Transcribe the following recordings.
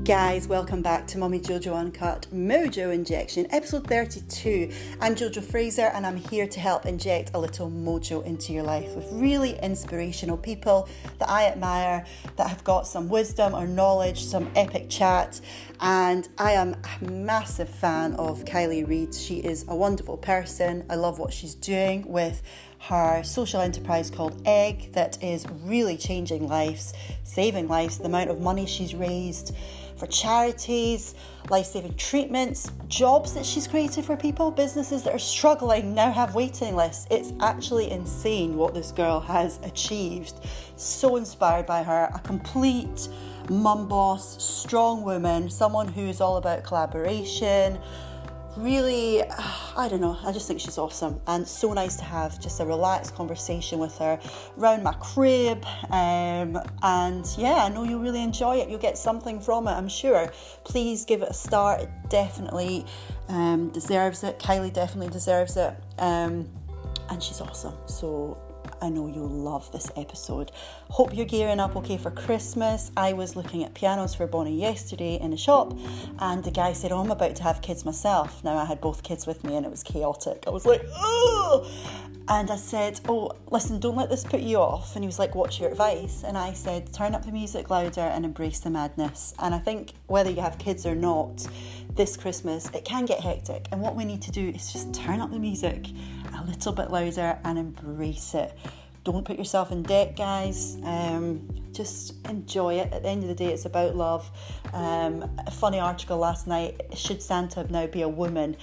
Guys, welcome back to Mummy Jojo Uncut Mojo Injection, episode 32. I'm Jojo Fraser and I'm here to help inject a little mojo into your life with really inspirational people that I admire, that have got some wisdom or knowledge, some epic chat. And I am a massive fan of Kylie Reid. She is a wonderful person. I love what she's doing with her social enterprise called Egg that is really changing lives, saving lives. The amount of money she's raised for charities, life-saving treatments, jobs that she's created for people, businesses that are struggling now have waiting lists. It's actually insane what this girl has achieved. So inspired by her, a complete mum boss, strong woman, someone who is all about collaboration. Really, I don't know, I just think she's awesome, and so nice to have just a relaxed conversation with her around my crib, and yeah, I know you'll really enjoy it. You'll get something from it, I'm sure. Please give it a start. It definitely deserves it. Kylie definitely deserves it, and she's awesome, so I know you'll love this episode. Hope you're gearing up okay for Christmas. I was looking at pianos for Bonnie yesterday in a shop, and the guy said, I'm about to have kids myself. Now, I had both kids with me and it was chaotic. I was like, oh! And I said, listen, don't let this put you off. And he was like, what's your advice? And I said, turn up the music louder and embrace the madness. And I think whether you have kids or not, this Christmas, it can get hectic. And what we need to do is just turn up the music a little bit louder and embrace it. Don't put yourself in debt, guys. Just enjoy it. At the end of the day, it's about love. A funny article last night, should Santa now be a woman?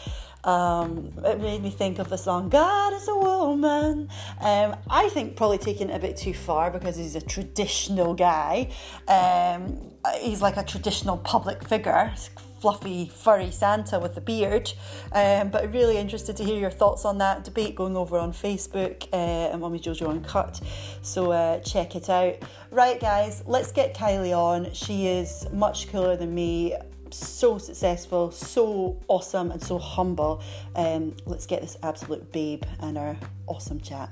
It made me think of the song God is a Woman. I think probably taking it a bit too far because he's a traditional guy. He's like a traditional public figure, fluffy, furry Santa with a beard. But really interested to hear your thoughts on that debate going over on Facebook and Mummy Jojo Uncut. So check it out. Right, guys, let's get Kylie on. She is much cooler than me. So successful, so awesome, and so humble. Let's get this absolute babe and our awesome chat.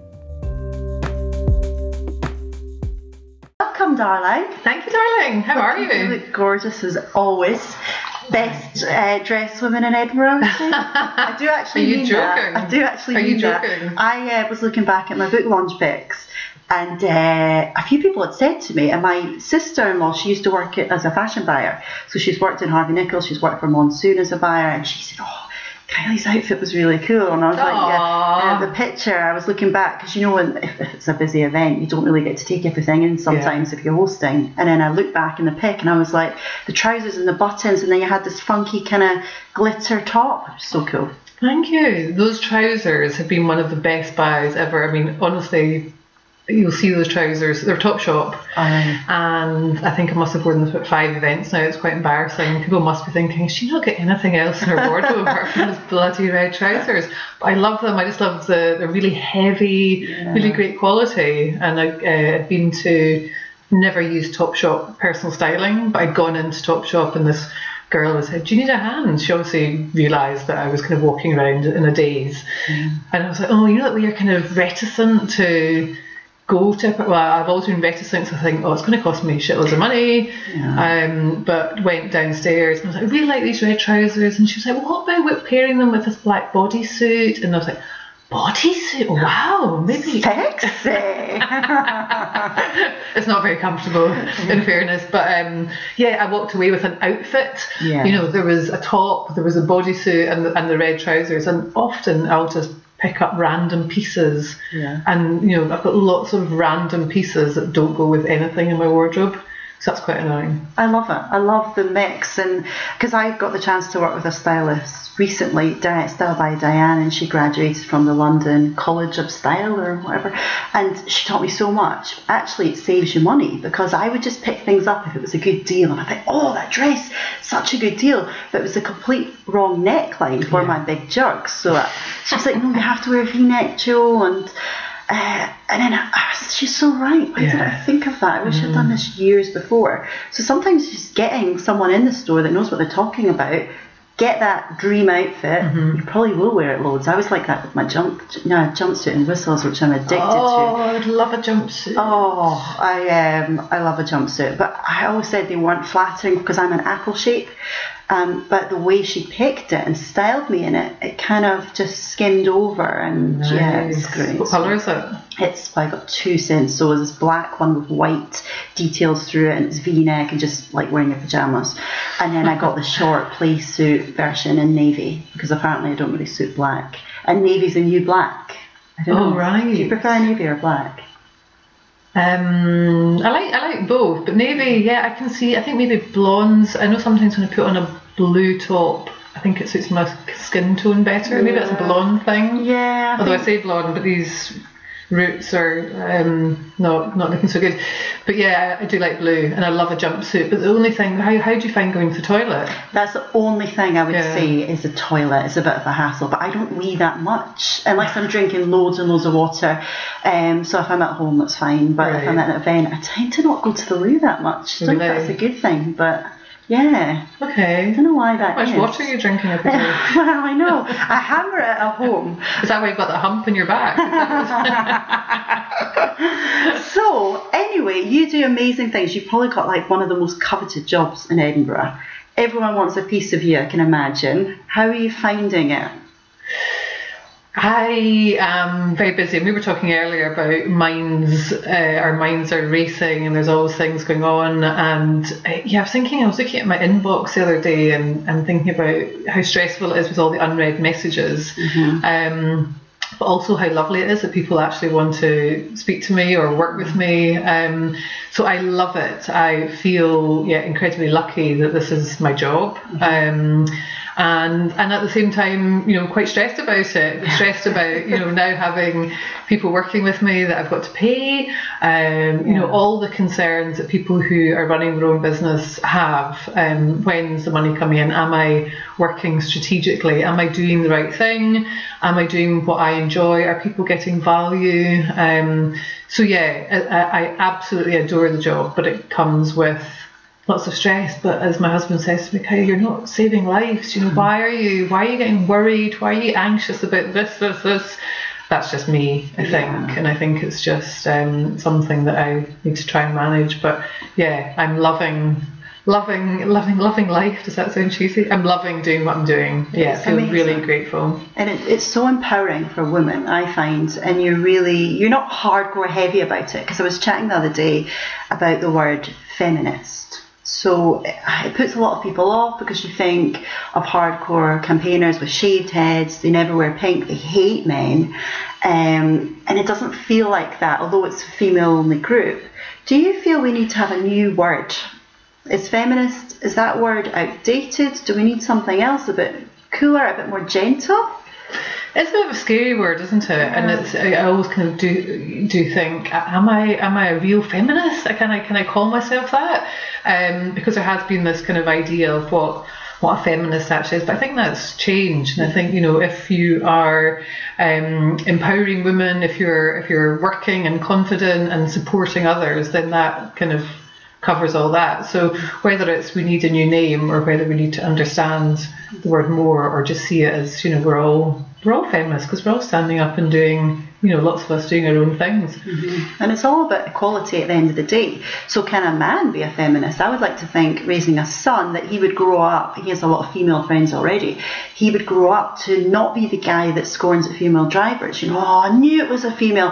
Welcome, darling. Thank you, darling. How are you? You look gorgeous as always. Best dressed woman in Edinburgh. I do actually mean that. I do actually mean that. I was looking back at my book launch pics, and a few people had said to me, and my sister-in-law, she used to work as a fashion buyer. So she's worked in Harvey Nichols, she's worked for Monsoon as a buyer, and she said, Kylie's outfit was really cool. And I was like, yeah. The picture, I was looking back, because you know, if it's a busy event, you don't really get to take everything in sometimes if you're hosting. And then I looked back in the pic and I was like, the trousers and the buttons, and then you had this funky kind of glitter top. It was so cool. Thank you. Those trousers have been one of the best buys ever. I mean, honestly, you'll see those trousers, they're Topshop, and I think I must have worn them at 5 events now. It's quite embarrassing. People must be thinking, has she not got anything else in her wardrobe apart from those bloody red trousers? But I love them. I just love they're really heavy, really great quality. And I've been to, never used Topshop personal styling, but I'd gone into Topshop and this girl had said, do you need a hand? She obviously realised that I was kind of walking around in a daze. And I was like, you know that way you're kind of reticent to go to, well, I've always been reticent to think, it's going to cost me shitloads of money. But went downstairs and I was like, I really like these red trousers. And she was like, well, what about pairing them with this black bodysuit? And I was like, bodysuit? Wow, maybe. Sexy. It's not very comfortable, in fairness. But I walked away with an outfit. You know, there was a top, there was a bodysuit and the red trousers. And often I'll just pick up random pieces, and you know, I've got lots of random pieces that don't go with anything in my wardrobe, so that's quite annoying. I love it. I love the mix, and because I got the chance to work with a stylist recently, Style by Diane, and she graduated from the London College of Style or whatever, and she taught me so much. Actually, it saves you money, because I would just pick things up if it was a good deal, and I think, that dress, such a good deal, but it was a complete wrong neckline for my big jerks. So she's like, no, you have to wear a V-neck, Joe, and then she's so right. Why didn't I think of that? I wish I'd done this years before. So sometimes just getting someone in the store that knows what they're talking about get that dream outfit, you probably will wear it loads. I was like that with my jumpsuit and whistles, which I'm addicted to. Oh, I'd love a jumpsuit. Oh, I love a jumpsuit, but I always said they weren't flattering because I'm an apple shape. But the way she picked it and styled me in it, it kind of just skimmed over, and yeah, it's great. What colour is it? I got 2 cents. So it's this black one with white details through it, and it's V-neck and just like wearing your pajamas. And then I got the short play suit version in navy, because apparently I don't really suit black. And navy's the new black. I don't know. Right. Do you prefer navy or black? I like both, but navy, yeah, I can see. I think maybe blondes. I know sometimes when I put on a blue top, I think it suits my skin tone better. Yeah. Maybe that's a blonde thing. Yeah. Although I say blonde, but these roots are not looking so good. But yeah, I do like blue, and I love a jumpsuit. But the only thing, how do you find going to the toilet? That's the only thing I would say is the toilet. It's a bit of a hassle, but I don't wee that much unless I'm drinking loads and loads of water. So if I'm at home, that's fine. But if I'm at an event, I tend to not go to the loo that much. I don't think that's a good thing, but yeah. Okay. I don't know why that is. How much water are you drinking every day? Well, I know. I hammer it at home. Is that why you've got that hump in your back? So, anyway, you do amazing things. You've probably got like one of the most coveted jobs in Edinburgh. Everyone wants a piece of you, I can imagine. How are you finding it? I am very busy. We were talking earlier about minds. Our minds are racing, and there's always things going on. And I was looking at my inbox the other day and thinking about how stressful it is with all the unread messages. But also how lovely it is that people actually want to speak to me or work with me. So I love it. I feel incredibly lucky that this is my job. And at the same time, quite stressed about it. Stressed about, now having people working with me that I've got to pay. All the concerns that people who are running their own business have. When's the money coming in? Am I working strategically? Am I doing the right thing? Am I doing what I enjoy? Are people getting value? I absolutely adore the job, but it comes with lots of stress. But as my husband says to me, Kay, you're not saving lives. Why are you getting worried? Why are you anxious about this? That's just me, I think. And I think it's just something that I need to try and manage. But yeah, I'm loving life. Does that sound cheesy? I'm loving doing what I'm doing. Yeah, I feel really grateful. And it's so empowering for women, I find. And you're not hardcore heavy about it. Because I was chatting the other day about the word feminist. So it puts a lot of people off, because you think of hardcore campaigners with shaved heads, they never wear pink, they hate men, and it doesn't feel like that, although it's a female-only group. Do you feel we need to have a new word? Is feminist, is that word outdated? Do we need something else a bit cooler, a bit more gentle? It's a bit of a scary word, isn't it? Yeah. And I always kind of do think, am I a real feminist? Can I call myself that? Because there has been this kind of idea of what a feminist actually is, but I think that's changed. And I think if you are empowering women, if you're working and confident and supporting others, then that kind of covers all that. So whether it's we need a new name, or whether we need to understand the word more, or just see it as we're all feminists, because we're all standing up and doing lots of us doing our own things. And it's all about equality at the end of the day. So can a man be a feminist? I would like to think, raising a son, that he would grow up, he has a lot of female friends already, he would grow up to not be the guy that scorns at female drivers. I knew it was a female.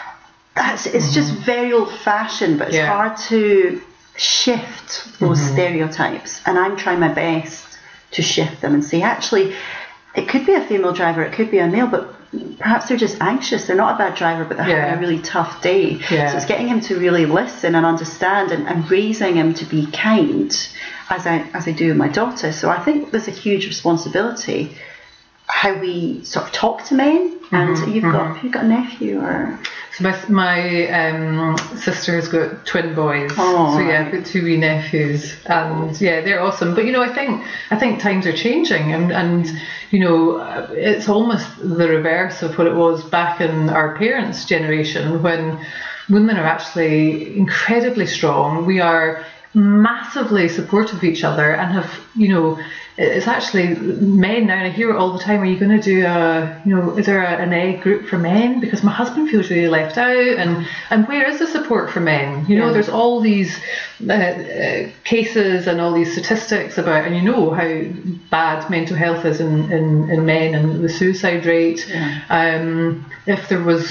It's just very old fashioned, but it's hard to shift those stereotypes, and I'm trying my best to shift them and say, actually, it could be a female driver, it could be a male, but perhaps they're just anxious, they're not a bad driver, but they're having a really tough day. So it's getting him to really listen and understand, and raising him to be kind, as I do with my daughter. So I think there's a huge responsibility how we sort of talk to men. And you've got a nephew, or? So my sister's got twin boys. So I've got 2 wee nephews, and they're awesome. But I think times are changing, and it's almost the reverse of what it was back in our parents' generation, when women are actually incredibly strong. We are massively supportive of each other, and have it's actually men now, and I hear it all the time. Are you going to do is there an egg group for men? Because my husband feels really left out, and where is the support for men? There's all these cases and all these statistics about, and how bad mental health is in men, and the suicide rate. If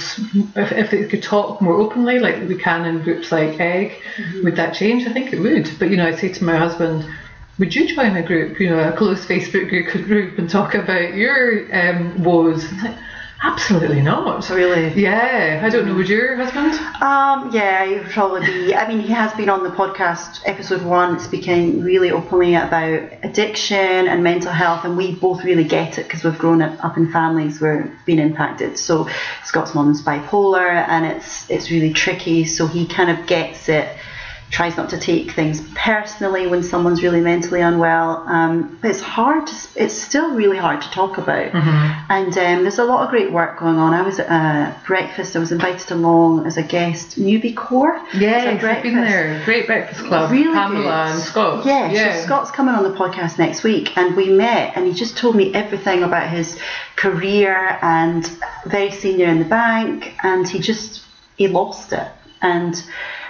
they could talk more openly, like we can in groups like Egg, would that change? I think it would. But I say to my husband, would you join a group, a closed Facebook group, and talk about your woes? Absolutely not. Really? Yeah. I don't know, would your husband? Yeah, he would probably be. I mean, he has been on the podcast, episode 1, speaking really openly about addiction and mental health, and we both really get it because we've grown up in families where we've been impacted. So Scott's mum's bipolar, and it's really tricky, so he kind of gets it. Tries not to take things personally when someone's really mentally unwell, but it's still really hard to talk about. And there's a lot of great work going on. I was at a breakfast, I was invited along as a guest, Newbie Core. Yes, I've been there. Great breakfast club. Really Pamela good. And Scott. So Scott's coming on the podcast next week, and we met, and he just told me everything about his career, and very senior in the bank, and he lost it. And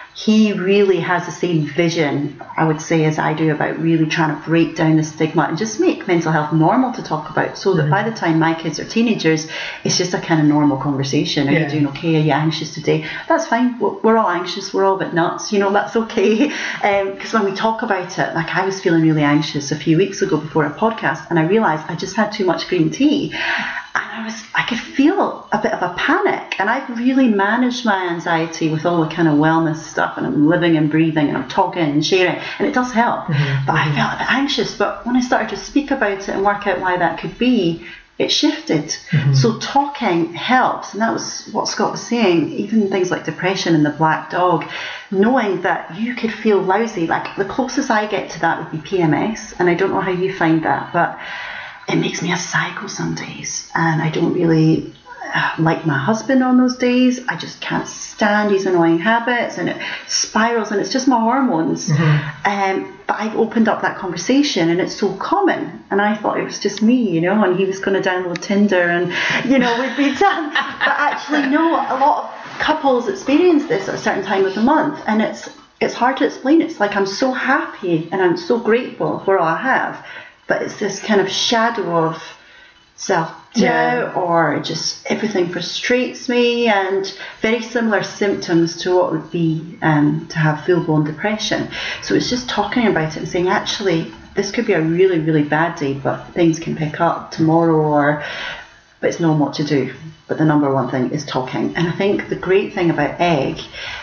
he really has the same vision, I would say, as I do, about really trying to break down the stigma and just make mental health normal to talk about, so that by the time my kids are teenagers, it's just a kind of normal conversation. Are you doing okay? Are you anxious today? That's fine. We're all anxious. We're all a bit nuts. That's okay. Because when we talk about it, like I was feeling really anxious a few weeks ago before a podcast, and I realised I just had too much green tea. And I could feel a bit of a panic, and I've really managed my anxiety with all the kind of wellness stuff, and I'm living and breathing, and I'm talking and sharing, and it does help. But I felt a bit anxious. But when I started to speak about it and work out why that could be, it shifted. So talking helps, and that was what Scott was saying. Even things like depression and the black dog, knowing that you could feel lousy. Like the closest I get to that would be PMS, and I don't know how you find that, but it makes me a psycho some days, and I don't really like my husband on those days. I just can't stand his annoying habits, and it spirals, and it's just my hormones. But I've opened up that conversation, and it's so common, and I thought it was just me, and he was going to download Tinder, and we'd be done. But actually, no, a lot of couples experience this at a certain time of the month, and it's hard to explain. It's like I'm so happy and I'm so grateful for all I have, but it's this kind of shadow of self-doubt, or just everything frustrates me, and very similar symptoms to what would be to have full-blown depression. So it's just talking about it and saying, actually, this could be a really, really bad day, but things can pick up tomorrow, but it's knowing what to do. But the number one thing is talking. And I think the great thing about Egg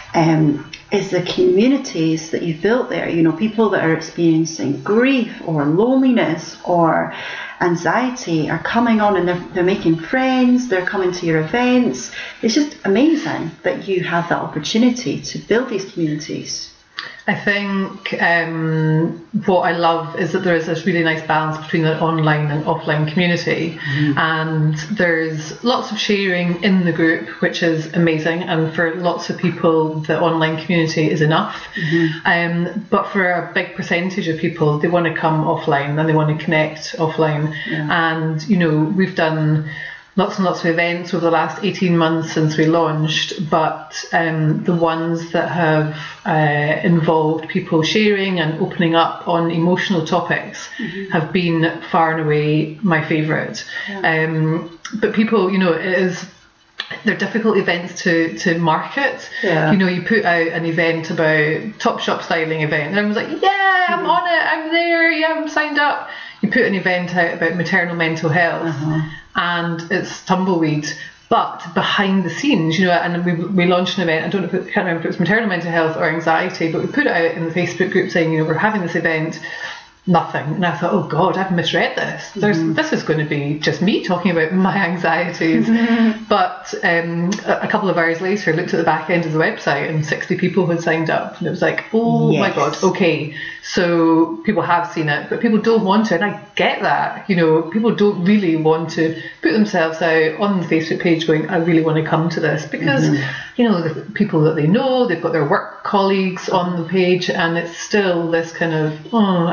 is the communities that you've built there. People that are experiencing grief or loneliness or anxiety are coming on, and they're making friends, they're coming to your events. It's just amazing that you have that opportunity to build these communities. I think what I love is that there is this really nice balance between the online and offline community, and there's lots of sharing in the group, which is amazing, and for lots of people the online community is enough. But for a big percentage of people, they want to come offline and they want to connect offline. And we've done lots and lots of events over the last 18 months since we launched, but the ones that have involved people sharing and opening up on emotional topics have been far and away my favourite. But people, they're difficult events to market. You put out an event about Topshop styling event, and everyone's like, I'm on it, I'm there, I'm signed up. You put an event out about maternal mental health, and it's tumbleweed. But behind the scenes, and we launched an event, I can't remember if it was maternal mental health or anxiety, but we put it out in the Facebook group saying, we're having this event. Nothing. And I thought, oh God, I've misread this. This is going to be just me talking about my anxieties. But a couple of hours later, I looked at the back end of the website, and 60 people had signed up, and it was like, my God, okay. So people have seen it, but people don't want to, and I get that. People don't really want to put themselves out on the Facebook page going, I really want to come to this, because the people that they know, they've got their work colleagues on the page, and it's still this kind of, I'm not ready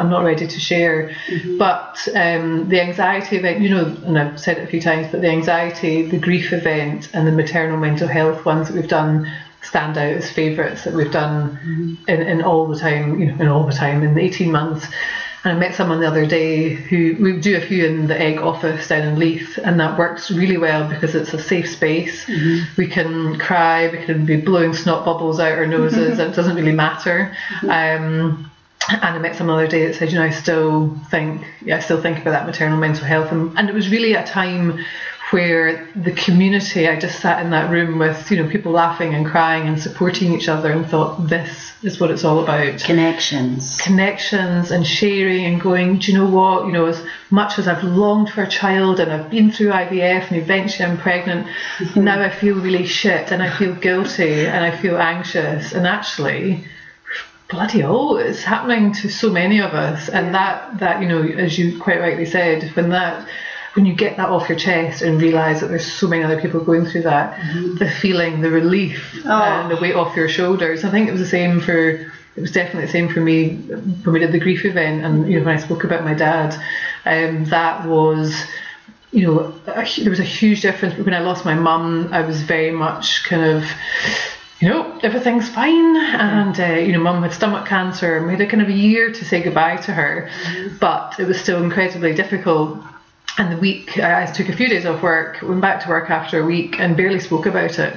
ready to share. But the anxiety event, you know, and I've said it a few times, but the anxiety, the grief event, and the maternal mental health ones that we've done stand out as favourites that we've done in all the time, you know, in 18 months. And I met someone the other day who, we do a few in the Egg office down in Leith, and that works really well because it's a safe space. We can cry, we can be blowing snot bubbles out our noses, and it doesn't really matter. And I met someone the other day that said, you know, I still think about that maternal mental health. And it was really a time where the community, I just sat in that room with, you know, people laughing and crying and supporting each other, and thought, this is what it's all about. Connections and sharing and going, do you know what, you know, as much as I've longed for a child and I've been through IVF and eventually I'm pregnant, now I feel really shit and I feel guilty and I feel anxious, and actually, bloody hell, it's happening to so many of us. And that, you know, as you quite rightly said, when you get that off your chest and realise that there's so many other people going through that, the feeling, the relief, and the weight off your shoulders. I think it was definitely the same for me when we did the grief event, and, you know, when I spoke about my dad, that was, you know, there was a huge difference. When I lost my mum, I was very much kind of, you know, everything's fine, and you know, mum had stomach cancer, and we had a kind of a year to say goodbye to her, but it was still incredibly difficult. And the week, I took a few days off work, went back to work after a week and barely spoke about it.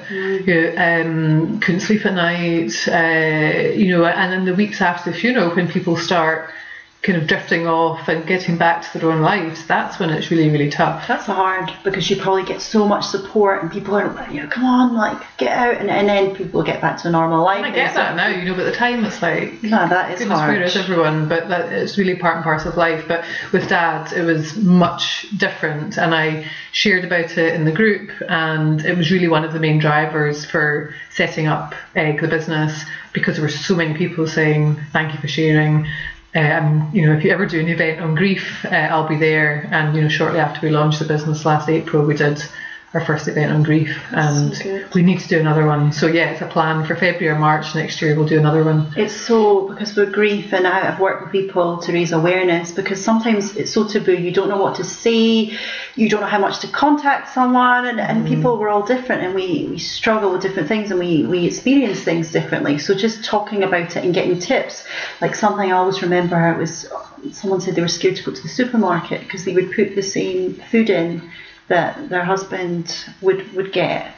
Couldn't sleep at night, you know, and then the weeks after the funeral, when people start kind of drifting off and getting back to their own lives, that's when it's really, really tough. That's hard, because you probably get so much support and people are, you know, come on, like, get out, and then people get back to normal life. And I get that now, you know, but at the time it's like, no, that is hard. Where is everyone? But that, it's really part and parcel of life. But with Dad, it was much different, and I shared about it in the group, and it was really one of the main drivers for setting up Egg, the business, because there were so many people saying, thank you for sharing. You know, if you ever do an event on grief, I'll be there. And, you know, shortly after we launched the business last April, we did our first event on grief, and so we need to do another one. So yeah, it's a plan for February or March next year. We'll do another one. It's so, because with grief, and I've worked with people to raise awareness, because sometimes it's so taboo. You don't know what to say, you don't know how much to contact someone, and people, we're all different, and we struggle with different things, and we experience things differently. So just talking about it and getting tips, like something I always remember, it was someone said they were scared to go to the supermarket because they would put the same food in that their husband would get.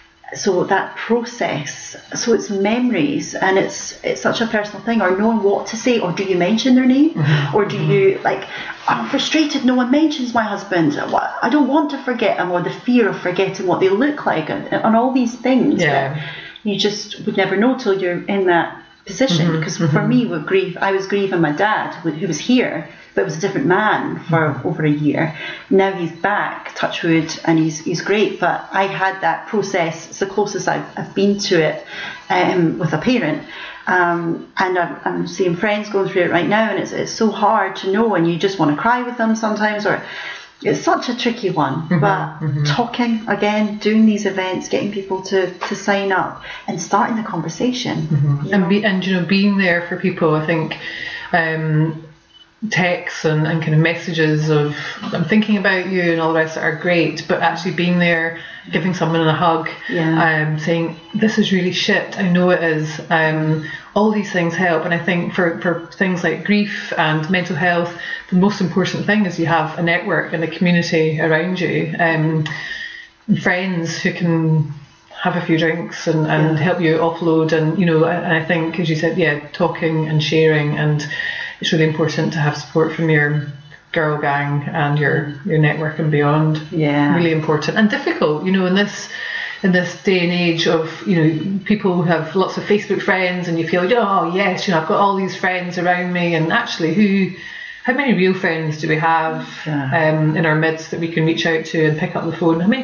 So that process, so it's memories, and it's such a personal thing, or knowing what to say, or do you mention their name, or do you, like, I'm frustrated no one mentions my husband, I don't want to forget him, or the fear of forgetting what they look like, and all these things that you just would never know till you're in that position. Because for me with grief, I was grieving my dad, who was here, but was a different man for over a year. Now he's back, touch wood, and he's great. But I had that process. It's the closest I've been to it with a parent. And I'm seeing friends going through it right now, and it's so hard to know, and you just want to cry with them sometimes, or it's such a tricky one. But talking again, doing these events, getting people to sign up and starting the conversation. And you know, being there for people, I think texts and kind of messages of I'm thinking about you and all the rest are great, but actually being there, giving someone a hug, saying this is really shit, I know it is, all these things help. And I think for things like grief and mental health, the most important thing is you have a network and a community around you, friends who can have a few drinks and help you offload. And, you know, and I think, as you said, talking and sharing, and it's really important to have support from your girl gang and your network and beyond. Really important and difficult, you know, in this day and age of, you know, people who have lots of Facebook friends, and you feel, oh yes, you know, I've got all these friends around me, and actually how many real friends do we have in our midst that we can reach out to and pick up the phone? How many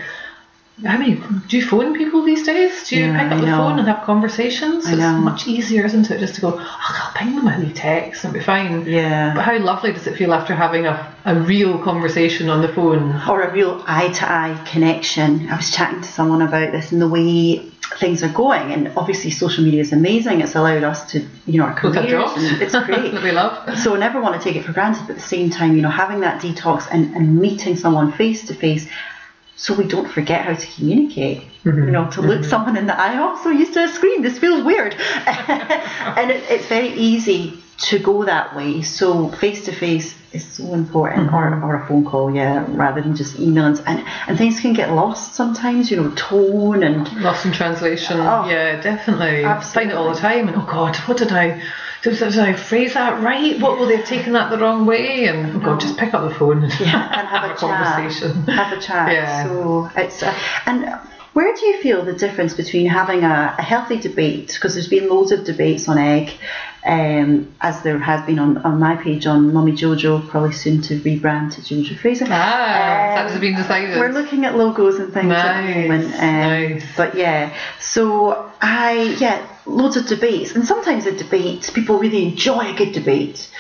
do you phone people these days? Do you pick up the phone and have conversations? It's much easier, isn't it, just to go, I'll ping them a wee text and it'll be fine. But how lovely does it feel after having a real conversation on the phone? Or a real eye-to-eye connection. I was chatting to someone about this, and the way things are going. And obviously social media is amazing. It's allowed us to, our careers, and it's great. That we love. So I never want to take it for granted, but at the same time, having that detox and meeting someone face to face, so we don't forget how to communicate. To look someone in the eye. I'm so used to a screen, this feels weird. And it's very easy to go that way. So face to face is so important, or a phone call, rather than just emailing. And things can get lost sometimes, tone and lost in translation. Yeah, definitely. Absolutely. I find it all the time. And oh God, what did I phrase that right? What will they have taken that the wrong way? And oh God, just pick up the phone and have a conversation. Have a chat. Yeah. So it's and where do you feel the difference between having a healthy debate, because there's been loads of debates on egg, as there has been on my page on Mummy Jojo, probably soon to rebrand to Jojo Fraser. That has been decided. We're looking at logos and things at the moment. Nice. But so loads of debates, and sometimes the debates, people really enjoy a good debate.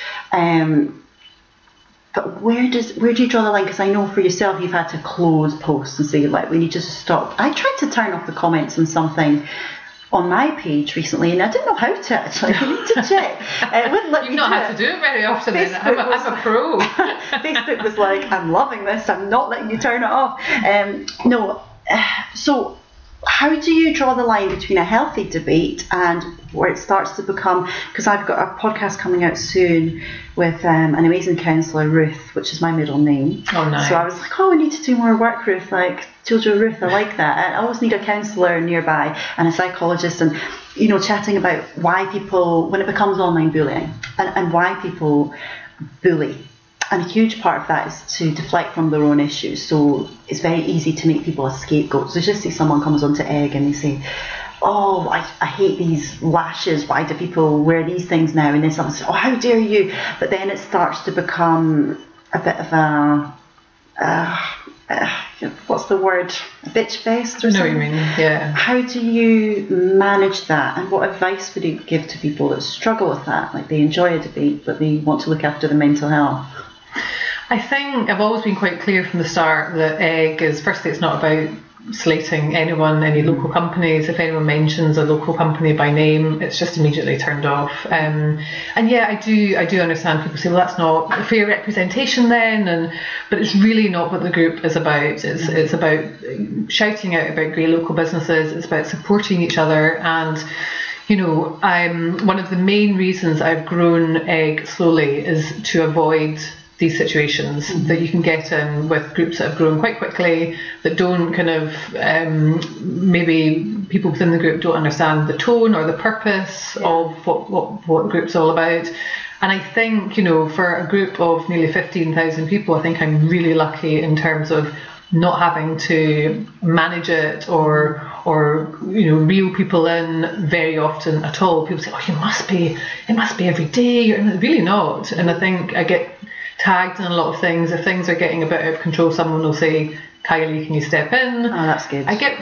But where do you draw the line? Because I know for yourself you've had to close posts and say, like, we need to stop. I tried to turn off the comments on something on my page recently, and I didn't know how to actually. I need to check. It wouldn't let me. You've not had to do it very often. I'm a pro. Facebook was like, I'm loving this. I'm not letting you turn it off. So how do you draw the line between a healthy debate and where it starts to become, because I've got a podcast coming out soon with an amazing counsellor, Ruth, which is my middle name. Oh, nice. So I was like, we need to do more work, Ruth, like Jojo Ruth, I like that. I always need a counsellor nearby and a psychologist, and chatting about why people, when it becomes online bullying, and why people bully. And a huge part of that is to deflect from their own issues. So it's very easy to make people a scapegoat. So just say someone comes onto egg and they say, oh, I hate these lashes. Why do people wear these things now? And then someone says, oh, how dare you? But then it starts to become a bit of what's the word? A bitch fest or something? I know what you mean, yeah. How do you manage that? And what advice would you give to people that struggle with that? Like they enjoy a debate, but they want to look after their mental health. I think I've always been quite clear from the start that egg is, firstly, it's not about slating anyone, any local companies. If anyone mentions a local company by name, it's just immediately turned off. And I do understand people say, well, that's not a fair representation then, but it's really not what the group is about. It's about shouting out about great local businesses. It's about supporting each other. And one of the main reasons I've grown egg slowly is to avoid these situations that you can get in with groups that have grown quite quickly, that don't kind of, maybe people within the group don't understand the tone or the purpose of what the group's all about. And I think, for a group of nearly 15,000 people, I think I'm really lucky in terms of not having to manage it or reel people in very often at all. People say, oh, it must be every day. You're really not. And I think I get tagged in a lot of things. If things are getting a bit out of control, someone will say, Kylie, can you step in? Oh, that's good. I get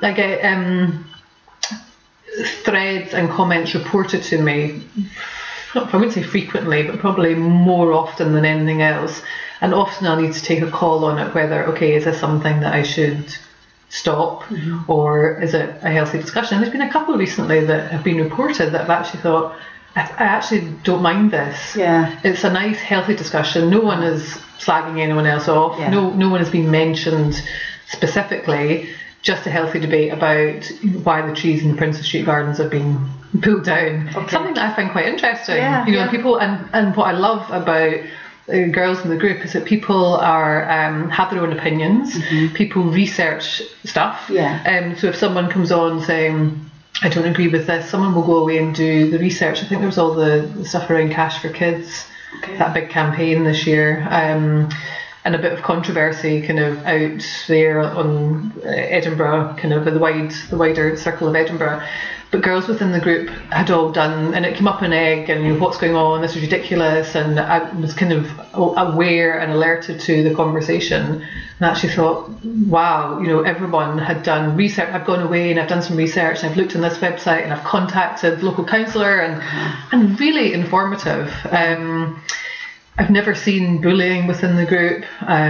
threads and comments reported to me, I wouldn't say frequently, but probably more often than anything else. And often I'll need to take a call on it, whether, okay, is this something that I should stop, or is it a healthy discussion? There's been a couple recently that have been reported that I've actually thought, I actually don't mind this. Yeah. It's a nice, healthy discussion. No one is slagging anyone else off. Yeah. No one has been mentioned specifically. Just a healthy debate about why the trees in the Princes Street Gardens have been pulled down. Okay. Something that I find quite interesting. Yeah, people, and what I love about girls in the group is that people are have their own opinions. People research stuff. So if someone comes on saying, I don't agree with this, someone will go away and do the research. I think there was all the stuff around Cash for Kids, that big campaign this year, and a bit of controversy kind of out there on Edinburgh, kind of the wider circle of Edinburgh. But girls within the group had all done, and it came up in egg, and what's going on, this is ridiculous, and I was kind of aware and alerted to the conversation, and actually thought, wow, everyone had done research. I've gone away and I've done some research, and I've looked on this website, and I've contacted the local counsellor, and really informative. I've never seen bullying within the group.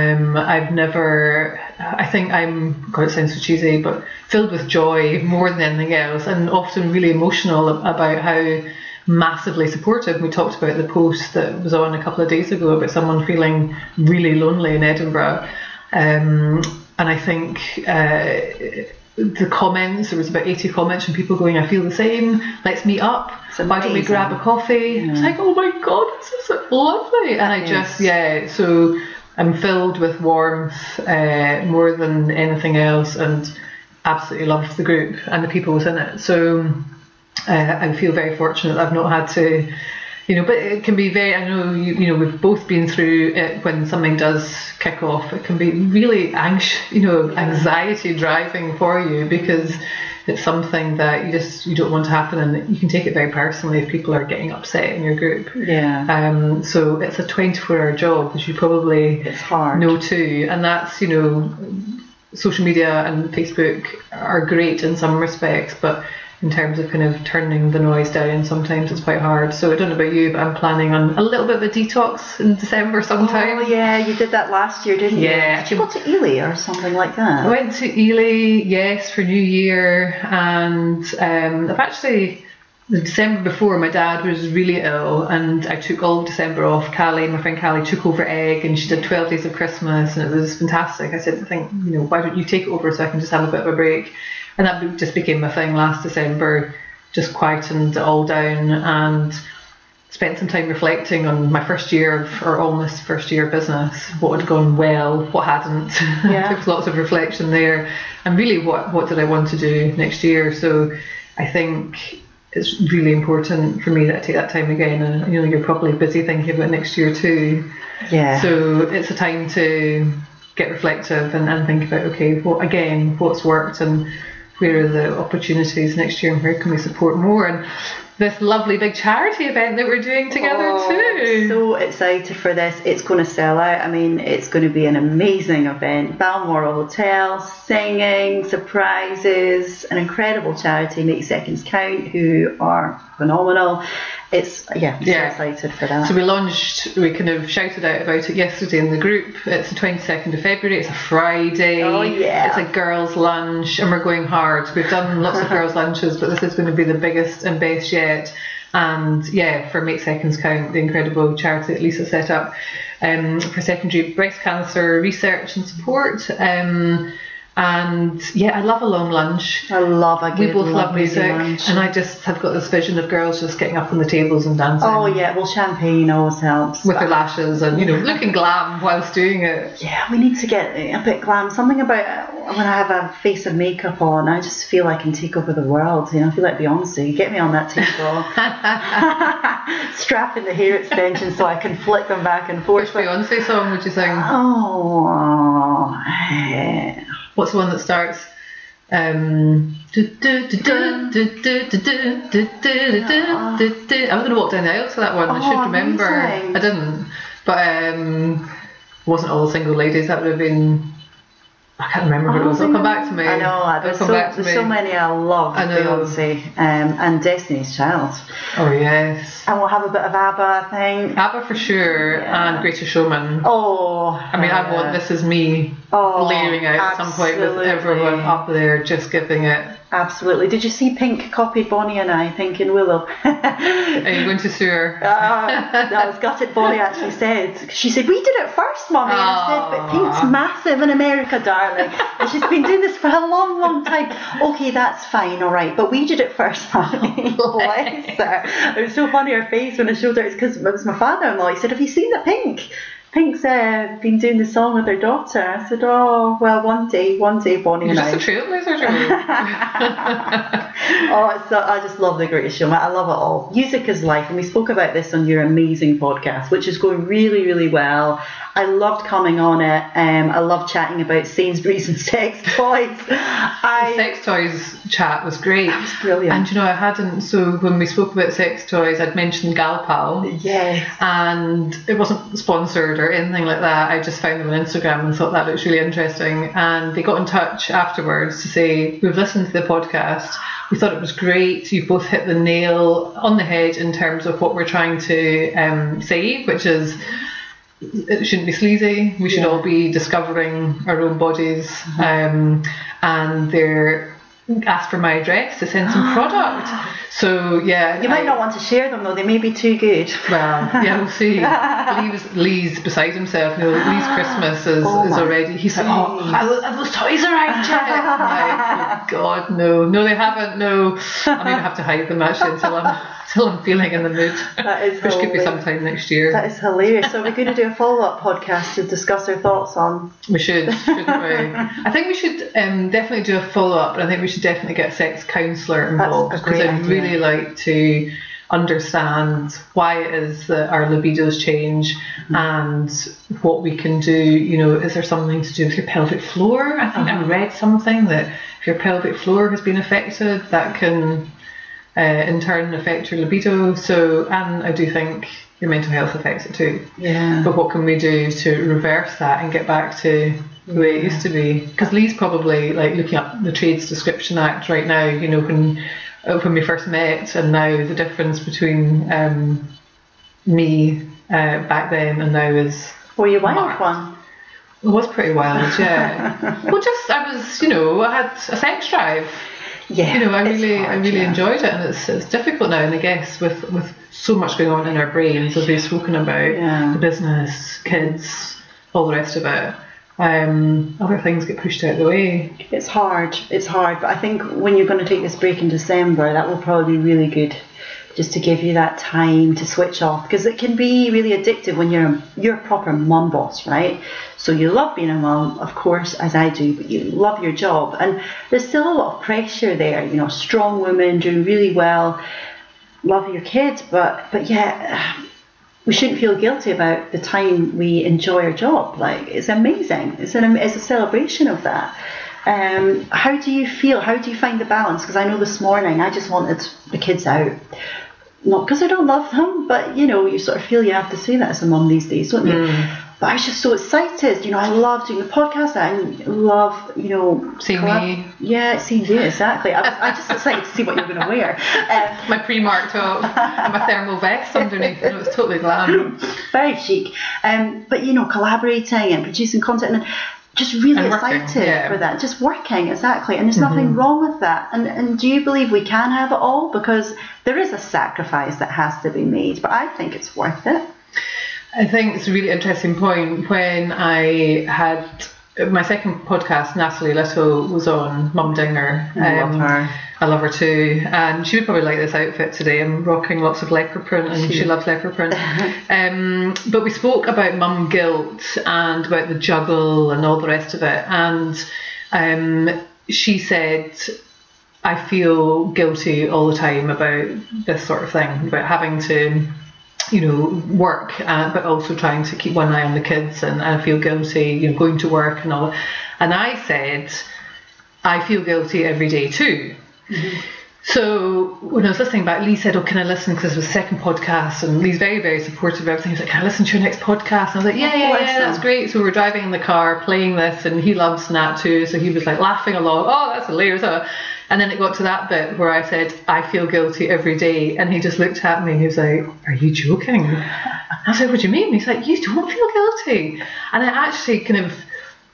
I think God, it sounds so cheesy, but filled with joy more than anything else, and often really emotional about how massively supportive. We talked about the post that was on a couple of days ago about someone feeling really lonely in Edinburgh. And I think the comments, there was about 80 comments from people going, I feel the same, let's meet up, why don't we grab a coffee? It's like, oh my God, this is so lovely. And so I'm filled with warmth more than anything else, and absolutely love the group and the people within it. So I feel very fortunate that I've not had to, but it can be very, I know, we've both been through it. When something does kick off, it can be really anxiety driving for you, because it's something that you don't want to happen, and you can take it very personally if people are getting upset in your group. Yeah. So it's a 24-hour job, as you probably know too, and that's, social media and Facebook are great in some respects, but in terms of kind of turning the noise down, sometimes it's quite hard. So I don't know about you, but I'm planning on a little bit of a detox in December sometime. Oh yeah, you did that last year, didn't you? Yeah. Did you go to Ely or something like that? I went to Ely, yes, for New Year, and I've actually, the December before, my dad was really ill, and I took all of December off. My friend Callie took over Egg, and she did 12 days of Christmas, and it was fantastic. I said, why don't you take it over so I can just have a bit of a break? And that just became my thing last December, just quietened it all down and spent some time reflecting on my first year or almost first year of business, what had gone well, what hadn't. Yeah. There was lots of reflection there, and really what did I want to do next year. So I think it's really important for me that I take that time again, and you're probably busy thinking about next year too. Yeah. So it's a time to get reflective and think about, okay, what's worked, and where are the opportunities next year, and where can we support more? And this lovely big charity event that we're doing together too. So excited for this. It's going to sell out. I mean, it's going to be an amazing event. Balmoral Hotel, singing, surprises, an incredible charity, Make Seconds Count, who are phenomenal. So excited for that. So we kind of shouted out about it yesterday in the group. It's the 22nd of February, it's a Friday. Oh yeah. It's a girls' lunch, and we're going hard. We've done lots of girls' lunches, but this is going to be the biggest and best yet. And for Make Seconds Count, the incredible charity that Lisa set up for secondary breast cancer research and support. And I love a long lunch. I love a good We both love music, lunch. and I just have got this vision of girls just getting up on the tables and dancing. Oh yeah, well, champagne always helps. With their lashes and looking glam whilst doing it. Yeah, we need to get a bit glam. Something about when I have a face of makeup on, I just feel I can take over the world. I feel like Beyonce. Get me on that table, strap in the hair extensions so I can flick them back and forth. Which Beyonce song would you sing? What's the one that starts? I was going to walk down the aisle to that one. I should remember. Amazing. I didn't, but wasn't All the Single Ladies. That would have been. I can't remember what it was. It'll come back to me. I know. There's so many I love. Beyonce and Destiny's Child. Oh yes. And we'll have a bit of ABBA, I think. ABBA for sure, and Greatest Showman. Oh. I mean, I want This Is Me blaring out at some point with everyone up there just giving it. Absolutely. Did you see Pink copied Bonnie and I think in Willow? Are you going to sue her? I was gutted. Bonnie actually said, she said, we did it first, Mummy. And I said, but Pink's massive in America, darling. And she's been doing this for a long, long time. Okay, that's fine, all right. But we did it first, Mummy. Bless her. It was so funny, her face when I showed her. It's because it was my father-in-law. He said, have you seen the Pink's been doing the song with her daughter. I said, oh, well, one day, Bonnie and I. You're just a trailblazer, Julie. I just love The Greatest Showman. I love it all. Music is life, and we spoke about this on your amazing podcast, which is going really, really well. I loved coming on it. I loved chatting about Sainsbury's and sex toys. The sex toys chat was great. That was brilliant. And I hadn't, so when we spoke about sex toys, I'd mentioned Galpal. Yes. And it wasn't sponsored or anything like that. I just found them on Instagram and thought that looks really interesting. And they got in touch afterwards to say, we've listened to the podcast. We thought it was great. You both hit the nail on the head in terms of what we're trying to say, which is it shouldn't be sleazy. We should all be discovering our own bodies, and they're asked for my address to send some product. So yeah, you might not want to share them though. They may be too good. Well, yeah, we'll see. Lee's beside himself. You know, Lee's Christmas is already. He's like, have those toys arrived yet? Like, God, no, they haven't. No, I'm gonna have to hide them actually until I'm feeling in the mood. That is which could be sometime next year. That is hilarious. So we're going to do a follow-up podcast to discuss our thoughts on. We should, shouldn't we? I think we should definitely do a follow-up, and I think we should definitely get a sex counsellor involved, because I'd really like to understand why it is that our libidos change and what we can do. You know, is there something to do with your pelvic floor? I think I read something that if your pelvic floor has been affected, that can in turn affect your libido. So, and I do think your mental health affects it too. Yeah. But what can we do to reverse that and get back to the way it used to be? Because Lee's probably like looking up the Trades Description Act right now, you know, when we first met, and now the difference between me back then and now is. Were you wild one? It was pretty wild, yeah. Well, I was, you know, I had a sex drive. Yeah, you know, I really enjoyed it, and it's difficult now. And I guess with so much going on in our brains, as we've spoken about, the business, kids, all the rest of it, other things get pushed out of the way. It's hard, but I think when you're going to take this break in December, that will probably be really good, just to give you that time to switch off, because it can be really addictive when you're a proper mum boss, right? So you love being a mum, of course, as I do, but you love your job, and there's still a lot of pressure there. You know, strong woman doing really well, love your kids, but yeah, we shouldn't feel guilty about the time we enjoy our job. Like, it's amazing. It's a celebration of that. How do you feel? How do you find the balance? Because I know this morning I just wanted the kids out. Not because I don't love them, but you know, you sort of feel you have to say that as a mum these days, don't you? But I was just so excited. You know, I love doing the podcast. I love, you know, seeing me. Yeah, seeing you, exactly. I was just excited to see what you're going to wear. My Primark top and my thermal vest underneath. It was totally glam. Very chic. But you know, collaborating and producing content and just really excited for that. Just working, exactly. And there's nothing wrong with that. And do you believe we can have it all? Because there is a sacrifice that has to be made, but I think it's worth it. I think it's a really interesting point. When I had my second podcast, Natalie Little was on, Mum Dinger. I love her. I love her too, and she would probably like this outfit today. I'm rocking lots of leopard print, and she loves leopard print. But we spoke about mum guilt and about the juggle and all the rest of it, and she said, I feel guilty all the time about this sort of thing, about having to, you know, work, but also trying to keep one eye on the kids, and I feel guilty, you know, going to work and all. And I said, I feel guilty every day too. So when I was listening back, Lee said, oh, can I listen, because it was the second podcast, and Lee's very, very supportive of everything. He's like, can I listen to your next podcast? And I was like, yeah, that's great. So we were driving in the car playing this, and he loves Nat too, so he was like laughing along, oh, that's hilarious. And then it got to that bit where I said, I feel guilty every day, and he just looked at me and he was like, are you joking? I was like, what do you mean? He's like, you don't feel guilty. And I actually kind of,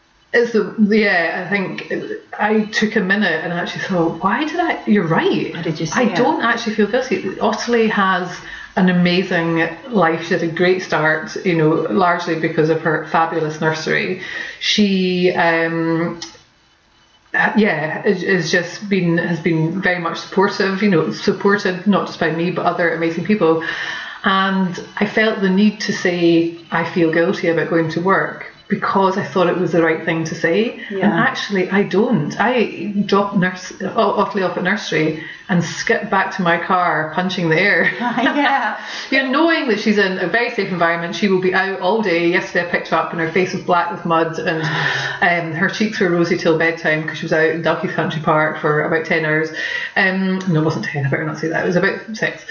I think I took a minute and actually thought, why did I? You're right. How did you say I don't actually feel guilty. Ottilie has an amazing life. She had a great start, you know, largely because of her fabulous nursery. She, has been very much supportive. You know, supported not just by me but other amazing people. And I felt the need to say I feel guilty about going to work, because I thought it was the right thing to say. And actually I don't. I dropped Ottilie off at nursery and skipped back to my car punching the air. You know, knowing that she's in a very safe environment, she will be out all day. Yesterday I picked her up and her face was black with mud, and her cheeks were rosy till bedtime because she was out in Dalkeith Country Park for about 10 hours. No, it wasn't 10, I better not say that. It was about 6.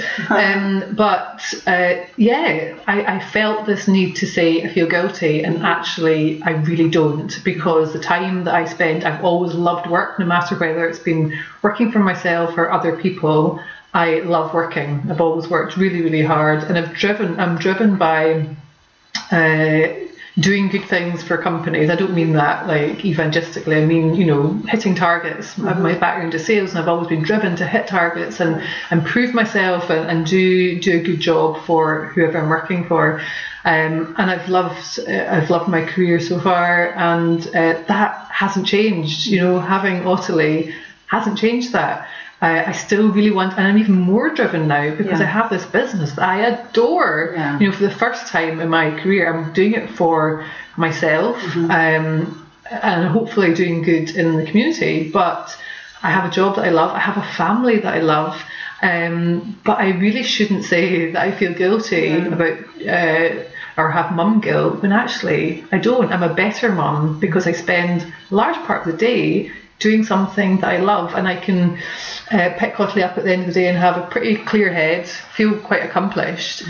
I felt this need to say I feel guilty, and actually I really don't, because the time that I spend, I've always loved work, no matter whether it's been working for myself or other people. I love working. I've always worked really, really hard, and I'm driven by doing good things for companies. I don't mean that like evangelistically. I mean, hitting targets. My background is sales, and I've always been driven to hit targets and improve myself and do a good job for whoever I'm working for. And I've loved my career so far, and that hasn't changed. Having Ottoley hasn't changed that. I still really want, and I'm even more driven now because I have this business that I adore. For the first time in my career, I'm doing it for myself, and hopefully doing good in the community. But I have a job that I love. I have a family that I love. But I really shouldn't say that I feel guilty about or have mum guilt, when actually I don't. I'm a better mum because I spend a large part of the day doing something that I love, and I can pick Ottoley up at the end of the day and have a pretty clear head, feel quite accomplished.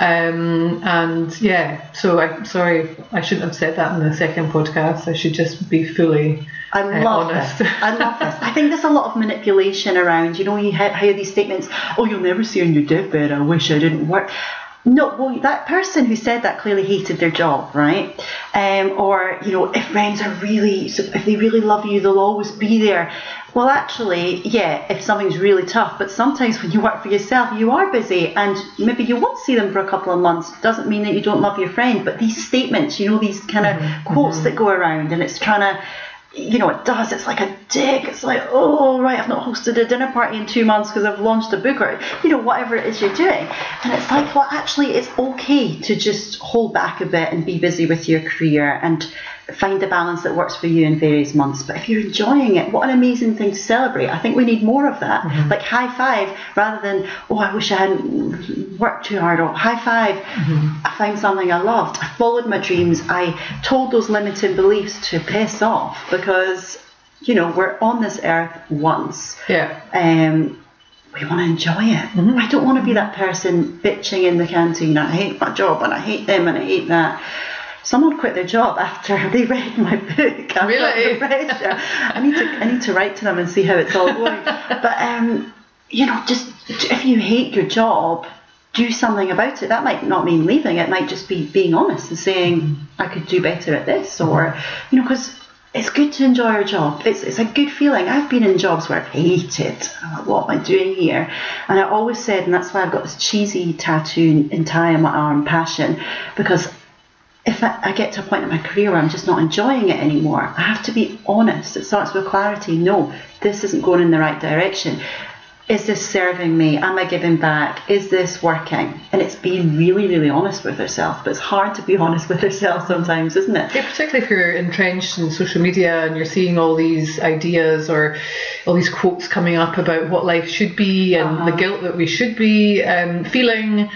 So I'm sorry, I shouldn't have said that in the second podcast. I should just be fully honest. I love this. I think there's a lot of manipulation around, you hear these statements, oh, you'll never see on your deathbed, I wish I didn't work. No, well, that person who said that clearly hated their job, right? Or, if friends are if they really love you, they'll always be there. Well, actually, if something's really tough, but sometimes when you work for yourself, you are busy, and maybe you won't see them for a couple of months. Doesn't mean that you don't love your friend, but these statements, these kind of quotes that go around, and it's trying to, it does. It's like a dig. It's like, oh, right, I've not hosted a dinner party in 2 months because I've launched a book, or, whatever it is you're doing. And it's like, well, actually, it's okay to just hold back a bit and be busy with your career and find the balance that works for you in various months. But if you're enjoying it, what an amazing thing to celebrate. I think we need more of that. Like high five, rather than, oh, I wish I hadn't worked too hard, or high five, I found something I loved. I followed my dreams. I told those limiting beliefs to piss off, because, we're on this earth once. We want to enjoy it. I don't want to be that person bitching in the canteen, I hate my job, and I hate them, and I hate that. Someone quit their job after they read my book. Really? The pressure. I need to write to them and see how it's all going. But just if you hate your job, do something about it. That might not mean leaving. It might just be being honest and saying, I could do better at this, or because it's good to enjoy your job. It's a good feeling. I've been in jobs where I've hated. I'm like, what am I doing here? And I always said, and that's why I've got this cheesy tattoo in Thai on my arm, passion, because if I get to a point in my career where I'm just not enjoying it anymore, I have to be honest. It starts with clarity. No, this isn't going in the right direction. Is this serving me? Am I giving back? Is this working? And it's being really, really honest with herself. But it's hard to be honest with herself sometimes, isn't it? Yeah, particularly if you're entrenched in social media and you're seeing all these ideas or all these quotes coming up about what life should be and the guilt that we should be feeling.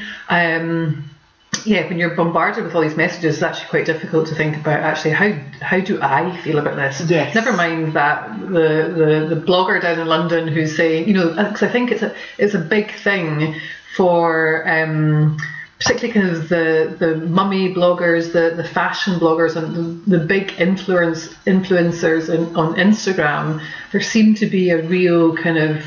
When you're bombarded with all these messages, it's actually quite difficult to think about actually how do I feel about this? Yes. Never mind that the blogger down in London who's saying, because I think it's a big thing for particularly kind of the mummy bloggers, the fashion bloggers, and the big influencers on Instagram. There seemed to be a real kind of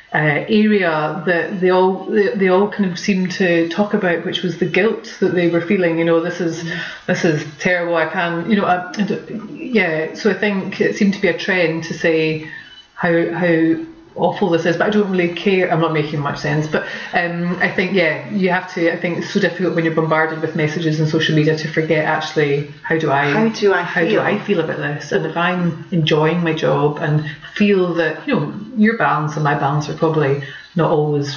area that they all kind of seemed to talk about, which was the guilt that they were feeling. This is terrible. I can, So I think it seemed to be a trend to say how awful this is, but I don't really care. I'm not making much sense, but I think you have to. I think it's so difficult when you're bombarded with messages and social media to forget actually how do I feel about this, and if I'm enjoying my job and feel that your balance and my balance are probably not always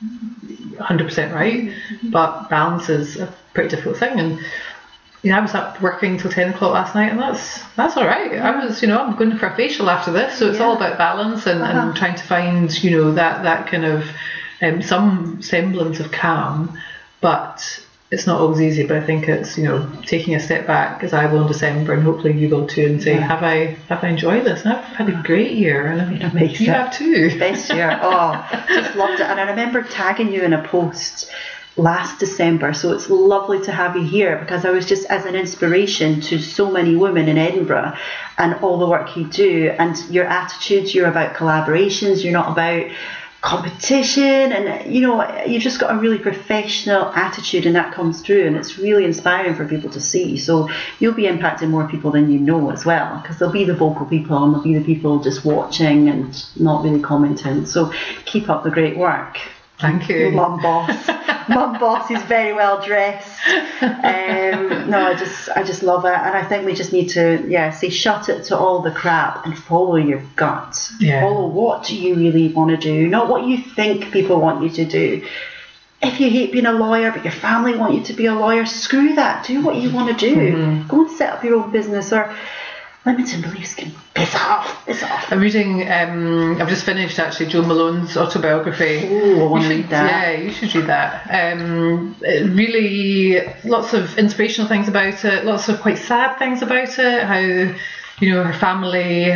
100% right, but balance is a pretty difficult thing. And I was up working till 10 o'clock last night, and that's all right. I was, I'm going for a facial after this, so it's all about balance and trying to find, that kind of some semblance of calm. But it's not always easy. But I think it's, taking a step back, as I will in December, and hopefully you will too, and say, have I enjoyed this? And I've had a great year, and you have too. Best year. Oh, just loved it. And I remember tagging you in a post last December, so it's lovely to have you here, because I was just as an inspiration to so many women in Edinburgh and all the work you do and your attitudes. You're about collaborations. You're not about competition, and you've just got a really professional attitude, and that comes through, and it's really inspiring for people to see. So you'll be impacting more people than you know as well, because there'll be the vocal people and there'll be the people just watching and not really commenting. So keep up the great work. Thank you. Mum boss. Mum boss is very well dressed. No, I just love it. And I think we just need to, say shut it to all the crap and follow your gut. Yeah. Follow what do you really want to do, not what you think people want you to do. If you hate being a lawyer, but your family want you to be a lawyer, screw that. Do what you want to do. Mm-hmm. Go and set up your own business, or limiting beliefs can piss off. I'm reading, I've just finished actually Jo Malone's autobiography. Oh, I want to read that. Yeah, you should read that. Really, lots of inspirational things about it, lots of quite sad things about it, how, her family,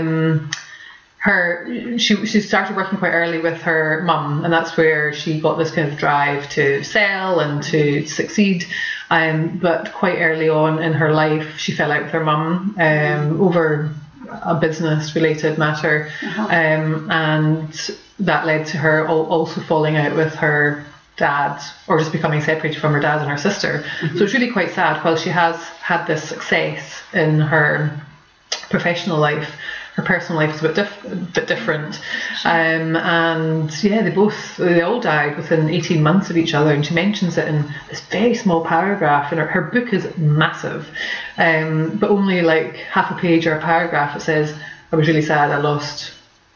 she started working quite early with her mum, and that's where she got this kind of drive to sell and to succeed. But quite early on in her life, she fell out with her mum over a business-related matter, and that led to her also falling out with her dad, or just becoming separated from her dad and her sister. So it's really quite sad. While she has had this success in her professional life, her personal life is a bit different. And they all died within 18 months of each other, and she mentions it in this very small paragraph, and her book is massive, but only like half a page or a paragraph. It says, I was really sad, I lost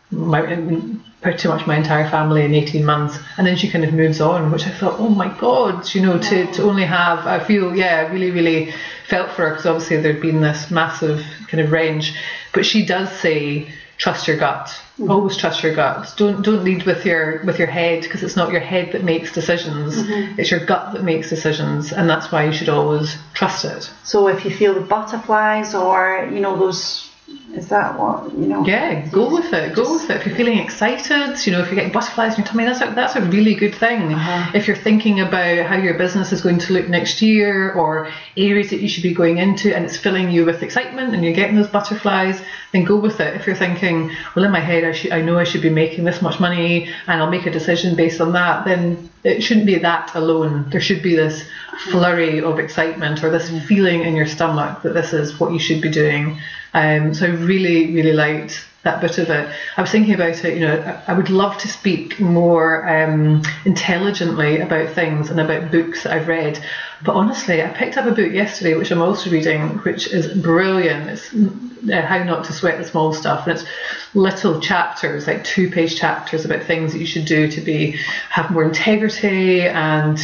pretty much my entire family in 18 months, and then she kind of moves on, which I thought, oh my God, to only have, I feel, really, really felt for her, because obviously there'd been this massive kind of range. But she does say, trust your gut. Always trust your gut. Don't lead with your head, because it's not your head that makes decisions. It's your gut that makes decisions, and that's why you should always trust it. So if you feel the butterflies, or those, is that what Yeah, go with it. If you're feeling excited, if you're getting butterflies in your tummy, that's a really good thing. If you're thinking about how your business is going to look next year, or areas that you should be going into, and it's filling you with excitement and you're getting those butterflies, then go with it. If you're thinking, well, in my head I know I should be making this much money and I'll make a decision based on that, then it shouldn't be that alone. There should be this flurry of excitement, or this feeling in your stomach that this is what you should be doing. So I really, really liked that bit of it. I was thinking about it, I would love to speak more intelligently about things and about books that I've read. But honestly, I picked up a book yesterday, which I'm also reading, which is brilliant. It's How Not to Sweat the Small Stuff. And it's little chapters, like 2-page chapters about things that you should do to have more integrity and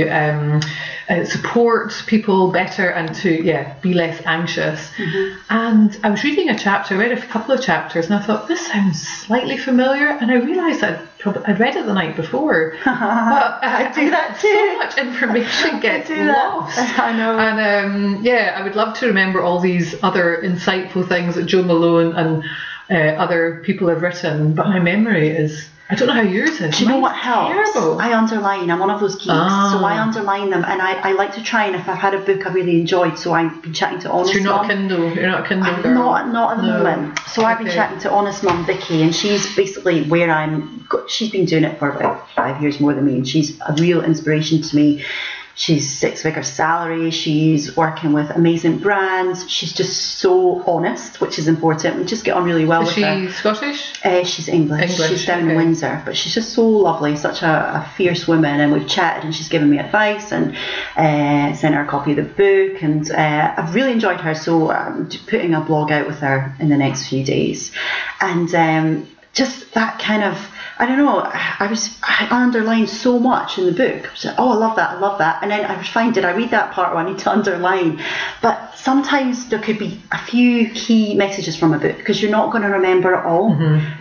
to support people better, and to be less anxious. And I was reading a chapter, I read a couple of chapters, and I thought, this sounds slightly familiar, and I realised I'd read it the night before. But I do that too. So much information gets lost. I know. And I would love to remember all these other insightful things that Jo Malone and other people have written, but my memory is, I don't know how yours is. Do you know what helps? Terrible. I underline. I'm one of those geeks, so I underline them, and I like to try, and if I've had a book I really enjoyed, so I've been chatting to Honest Mum. You're not a Kindle girl. Not at the moment. So I've been chatting to Honest Mum Vicky, and she's basically she's been doing it for about 5 years more than me, and she's a real inspiration to me. She's 6-figure salary. She's working with amazing brands. She's just so honest, which is important. We just get on really well with her. Is she Scottish? She's English. She's down in Windsor, but she's just so lovely, such a fierce woman. And we've chatted, and she's given me advice, and sent her a copy of the book. And I've really enjoyed her. So I'm putting a blog out with her in the next few days, and just that kind of, I don't know, I underlined so much in the book. I was like, I love that. And then I was fine, did I read that part, or I need to underline? But sometimes there could be a few key messages from a book, because you're not going to remember it all.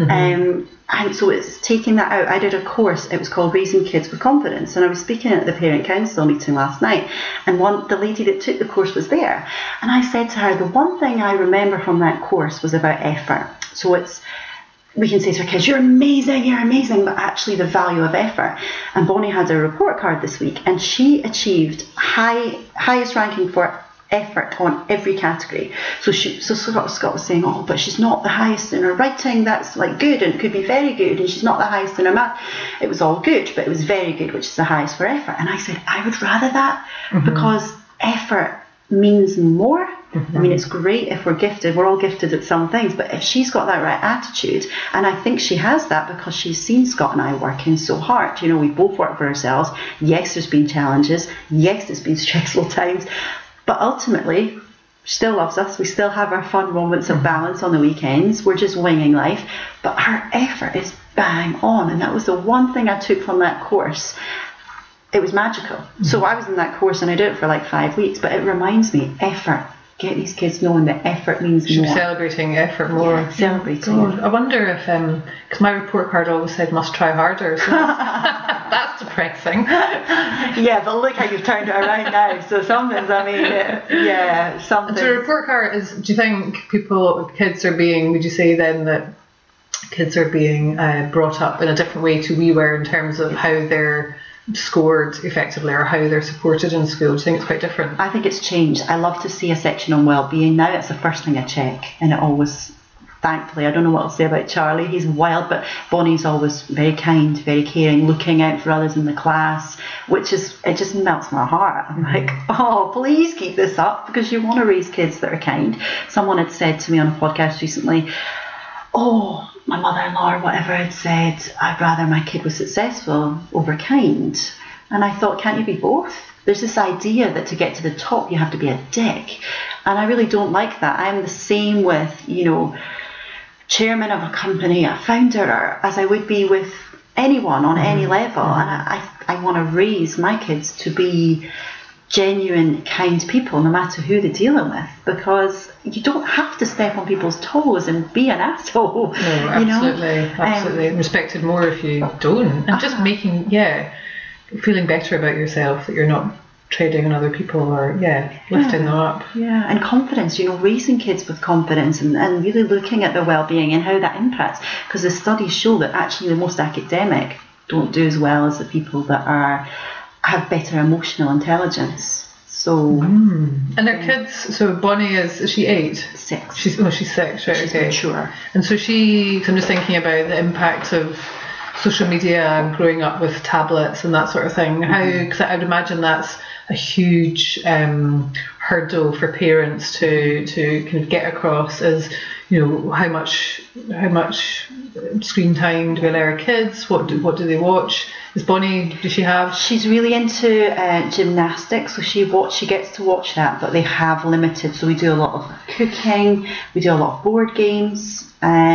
And so it's taking that out. I did a course, it was called Raising Kids with Confidence, and I was speaking at the parent council meeting last night, and the lady that took the course was there, and I said to her, the one thing I remember from that course was about effort. So we can say to our kids, you're amazing, but actually the value of effort. And Bonnie had a report card this week, and she achieved highest ranking for effort on every category. So Scott was saying, oh, but she's not the highest in her writing, that's like good, and it could be very good, and she's not the highest in her math. It was all good, but it was very good, which is the highest for effort. And I said, I would rather that, because effort means more. I mean, it's great if we're gifted, we're all gifted at some things, but if she's got that right attitude, and I think she has that because she's seen Scott and I working so hard. You know, we both work for ourselves. Yes, there's been challenges. Yes, there's been stressful times. But ultimately, she still loves us. We still have our fun moments of balance on the weekends. We're just winging life. But her effort is bang on. And that was the one thing I took from that course. It was magical. So I was in that course and I did it for like 5 weeks. But it reminds me, effort. Get these kids knowing that effort means more. Celebrating effort more. Yeah, celebrating. God, I wonder if, because my report card always said must try harder. So that's depressing. Yeah, but look how you've turned it around now. So something's, I mean, something. So the report card is, do you think kids are being, would you say then that kids are being brought up in a different way to we were in terms of how they're scored effectively or how they're supported in school? Do you think it's quite different? I think it's changed. I love to see a section on well-being now. It's the first thing I check, and it always, thankfully, I don't know what I'll say about Charlie, he's wild, but Bonnie's always very kind, very caring, looking out for others in the class, which is, it just melts my heart. I'm like, oh, please keep this up, because you want to raise kids that are kind. Someone had said to me on a podcast recently, oh, my mother-in-law or whatever had said, I'd rather my kid was successful over kind. And I thought, can't you be both? There's this idea that to get to the top you have to be a dick, and I really don't like that. I'm the same with, you know, chairman of a company, a founder, or as I would be with anyone on any level. And I want to raise my kids to be genuine, kind people, no matter who they're dealing with, because you don't have to step on people's toes and be an asshole. No, absolutely. Respected more if you don't, and just making, feeling better about yourself, that you're not treading on other people or lifting them up. Yeah, and confidence, you know, raising kids with confidence and really looking at their well-being and how that impacts, because the studies show that actually the most academic don't do as well as the people that have better emotional intelligence. So and their kids, so Bonnie is she 8? 6. She's 6, right? She's mature. And so I'm just thinking about the impact of social media and growing up with tablets and that sort of thing. How, because I would imagine that's a huge hurdle for parents to kind of get across, is, you know, how much screen time do we allow our kids? What do they watch? Is Bonnie, does she have? She's really into gymnastics, so she gets to watch that, but they have limited. So we do a lot of cooking, we do a lot of board games.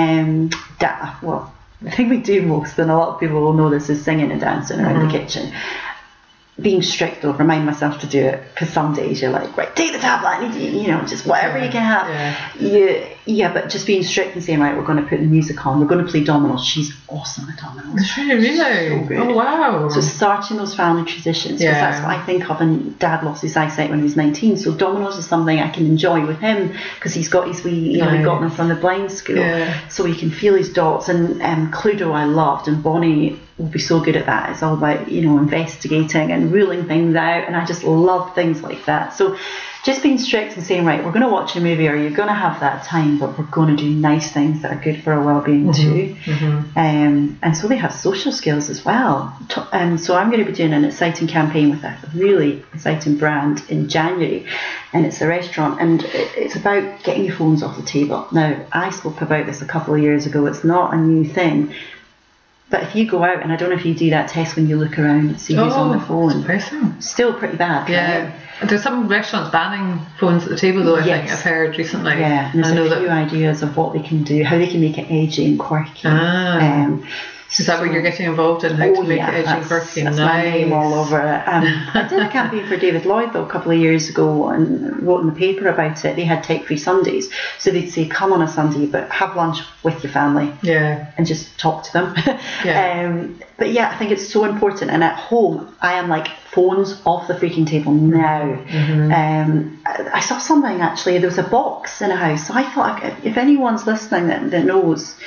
The thing we do most, and a lot of people will know this, is singing and dancing around the kitchen. Being strict, though, remind myself to do it, because some days you're like, right, take the tablet, I need you, just whatever you can have. But just being strict and saying, right, we're going to put the music on, we're going to play dominoes. She's awesome at dominoes. Really? So good. Oh, wow. So starting those family traditions, because that's what I think of, and Dad lost his eyesight when he was 19, so dominoes is something I can enjoy with him, because he's got his wee, we got him from the blind school, so he can feel his dots. And Cluedo I loved, and Bonnie will be so good at that. It's all about, investigating and ruling things out, and I just love things like that. So just being strict and saying, right, we're going to watch a movie, or you're going to have that time, but we're going to do nice things that are good for our well-being too. And so they have social skills as well. So I'm going to be doing an exciting campaign with a really exciting brand in January, and it's a restaurant, and it's about getting your phones off the table. Now, I spoke about this a couple of years ago. It's not a new thing. But if you go out, and I don't know if you do that test when you look around and see who's on the phone, still pretty bad. Yeah. Right? There's some restaurants banning phones at the table, though, I think I've heard recently. Yeah, and there's a few ideas of what they can do, how they can make it edgy and quirky. Is that what you're getting involved in? How to make it edgy and quirky? That's my name all over it. I did a campaign for David Lloyd, though, a couple of years ago, and wrote in the paper about it. They had tech-free Sundays, so they'd say, come on a Sunday, but have lunch with your family, and just talk to them. But I think it's so important. And at home, I am like, phones off the freaking table now. I saw something, actually, there was a box in a house, so I thought, if anyone's listening that knows,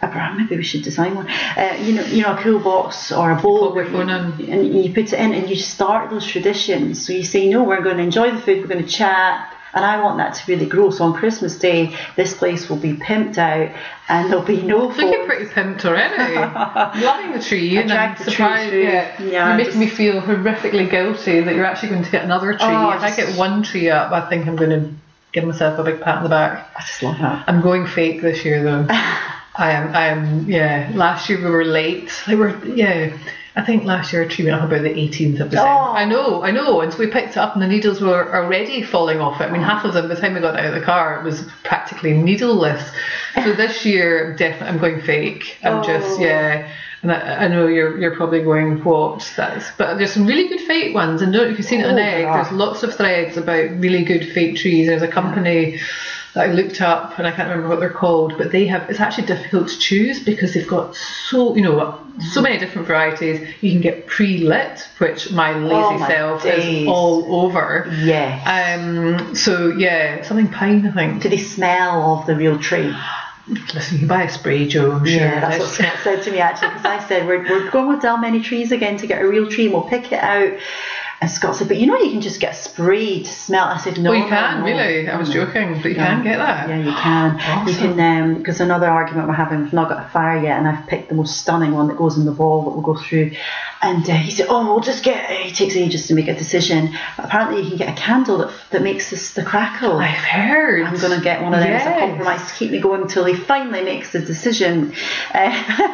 maybe we should design one. A cool box or a bowl, your phone in. and you put it in, and you start those traditions. So you say, no, we're going to enjoy the food, we're going to chat. And I want that to really grow. So on Christmas Day, this place will be pimped out, and there'll be no phones. Looking pretty pimped already. Loving the tree, and I'm surprised. You're making me feel horrifically guilty that you're actually going to get another tree. If I get one tree up, I think I'm going to give myself a big pat on the back. I just love that. I'm going fake this year, though. I am. Yeah. Last year we were late. I think last year our tree went up about the 18th of December. I know. And so we picked it up and the needles were already falling off it. I mean, half of them, by the time we got out of the car, it was practically needleless. So this year, definitely, I'm going fake. I'm just, And I know you're probably going, what? But there's some really good fake ones. And don't know if you've seen it on Egg, there's lots of threads about really good fake trees. There's a company that I looked up, and I can't remember what they're called, but it's actually difficult to choose because they've got so many different varieties. You can get pre-lit, which my lazy self is all over. Yes. Something pine, I think. Do they smell of the real tree? Listen, you can buy a spray, Joe, I'm sure. Yeah, that's what Scott said to me actually, because I said we're going with Dalmeny Trees again to get a real tree, and we'll pick it out. And Scott said, but you can just get spray to smell. I said, no. Oh, you can, really? I was joking, but you can get that. Yeah, you can. Awesome. You can, because another argument we're having, we've not got a fire yet, and I've picked the most stunning one that goes in the wall that we'll go through. And he said, we'll just get it. It takes ages to make a decision. But apparently you can get a candle that makes the crackle. I've heard. I'm going to get one of them as a compromise to keep me going until he finally makes the decision. A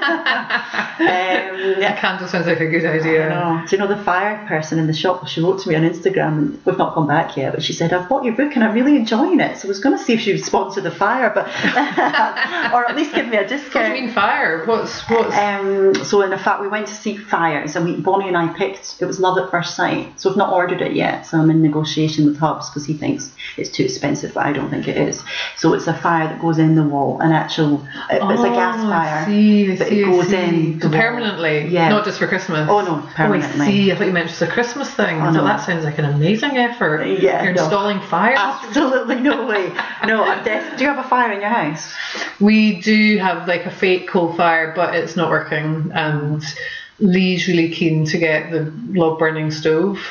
candle sounds like a good idea. I know. Do you know the fire person in the shop? She wrote to me on Instagram, and we've not gone back yet, but she said, I've bought your book and I'm really enjoying it. So I was going to see if she would sponsor the fire, but or at least give me a discount. What do you mean fire? What's so in fact we went to see fires, and Bonnie and I picked, it was Love at First Sight. So I've not ordered it yet, so I'm in negotiation with Hubs because he thinks it's too expensive, but I don't think it is. So it's a fire that goes in the wall, it's a gas fire, but it goes in so permanently, not just for Christmas. Oh no, permanently. I see. I thought you meant just a Christmas thing. So that sounds like an amazing effort. Yeah, you're installing fires. Absolutely no way. No, do you have a fire in your house? We do have like a fake coal fire, but it's not working, and Lee's really keen to get the log burning stove.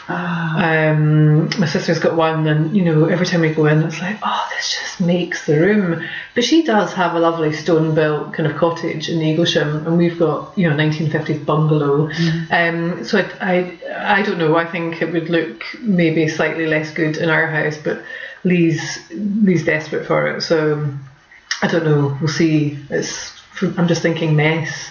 My sister's got one, and every time we go in it's like, this just makes the room. But she does have a lovely stone built kind of cottage in Eaglesham, and we've got 1950s bungalow. So I don't know, I think it would look maybe slightly less good in our house, but Lee's desperate for it, so I don't know, we'll see. I'm just thinking mess.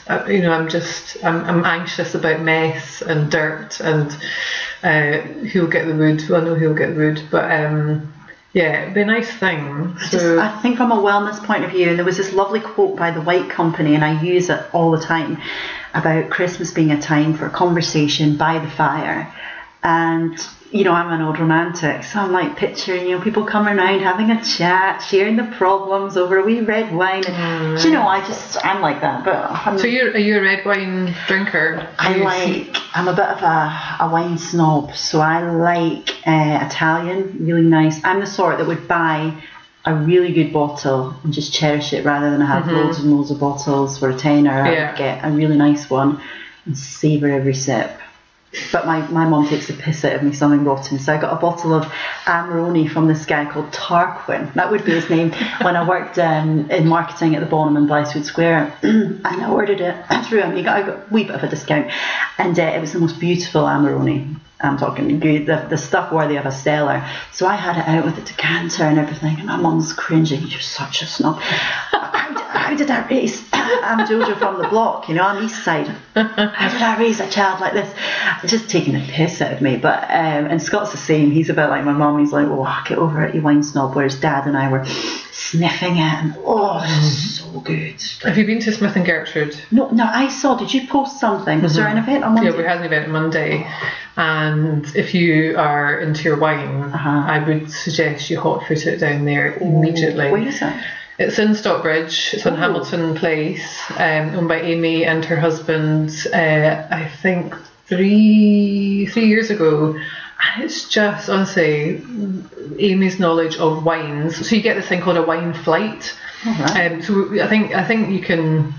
I'm anxious about mess and dirt, and who'll get the wood. Well, I know who'll get the wood, but it'd be a nice thing. So I think from a wellness point of view, and there was this lovely quote by the White Company, and I use it all the time, about Christmas being a time for conversation by the fire. And I'm an old romantic, so I'm like picturing, people coming around, having a chat, sharing the problems over a wee red wine. And, I'm like that. But so are you a red wine drinker? I'm a bit of a wine snob, so I like Italian, really nice. I'm the sort that would buy a really good bottle and just cherish it rather than have loads and loads of bottles for a tenner. I would get a really nice one and savour every sip. But my mum takes the piss out of me, something rotten. So I got a bottle of Amarone from this guy called Tarquin. That would be his name. When I worked in marketing at the Bonham in Blythewood Square, and I ordered it through him. I got a wee bit of a discount, and it was the most beautiful Amarone. I'm talking good, the stuff worthy of a cellar. So I had it out with the decanter and everything, and my mum's cringing. You're such a snob. How did I raise? I'm Jojo from the block, I'm East Side. How did I raise a child like this? Just taking the piss out of me. But and Scott's the same. He's a bit like my mum. He's like, get over it, you wine snob. Whereas Dad and I were sniffing it, and so good. Have you been to Smith and Gertrude? No, I saw. Did you post something? Was there an event on Monday? Yeah, we had an event on Monday. And if you are into your wine, I would suggest you hot foot it down there immediately. Where is it? It's in Stockbridge. It's on Hamilton Place, owned by Amy and her husband, I think 3 years ago. And it's just, honestly, Amy's knowledge of wines. So you get this thing called a wine flight. Right. So I think you can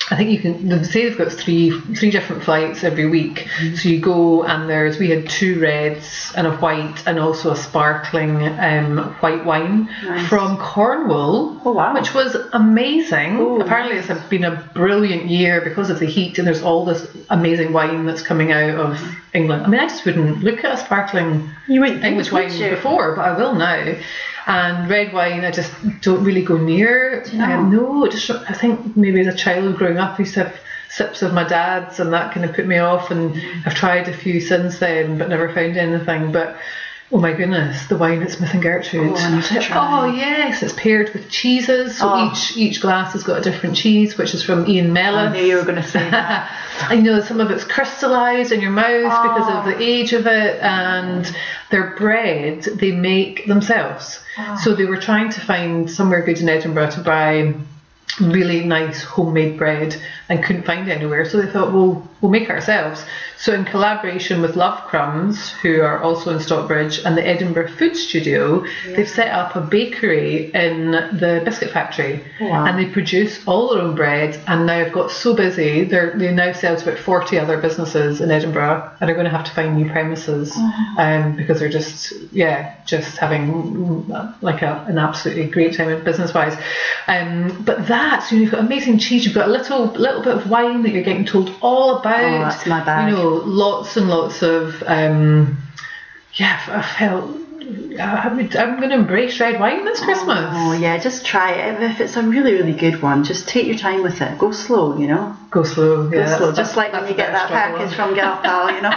I think you can. They say they've got three different flights every week. So you go and we had 2 reds and a white and also a sparkling white wine from Cornwall, which was amazing. Apparently it's been a brilliant year because of the heat, and there's all this amazing wine that's coming out of England. I mean, I just wouldn't look at a sparkling English wine before, but I will now. And red wine, I just don't really go near. No, I think maybe as a child growing up, I used to have sips of my dad's, and that kind of put me off. And I've tried a few since then, but never found anything. But oh my goodness, the wine at Smith and Gertrude. Oh yes, it's paired with cheeses. So each glass has got a different cheese, which is from Ian Mellis. I knew you were going to say that. I know some of it's crystallised in your mouth because of the age of it, and their bread they make themselves. So they were trying to find somewhere good in Edinburgh to buy really nice homemade bread and couldn't find it anywhere, so they thought, well, we'll make it ourselves. So in collaboration with Love Crumbs, who are also in Stockbridge, and the Edinburgh Food Studio, they've set up a bakery in the biscuit factory, and they produce all their own bread, and now have got so busy, they now sell to about 40 other businesses in Edinburgh, and are going to have to find new premises because they're just having like an absolutely great time business-wise. But so you've got amazing cheese, you've got a little bit of wine that you're getting told all about. That's my bag. You know, lots and lots of I felt I'm going to embrace red wine this Christmas. Oh yeah, just try it. If it's a really, really good one, just take your time with it. Go slow, you know. Go slow, yeah. Go slow, just like when you get that package from Galpal, you know.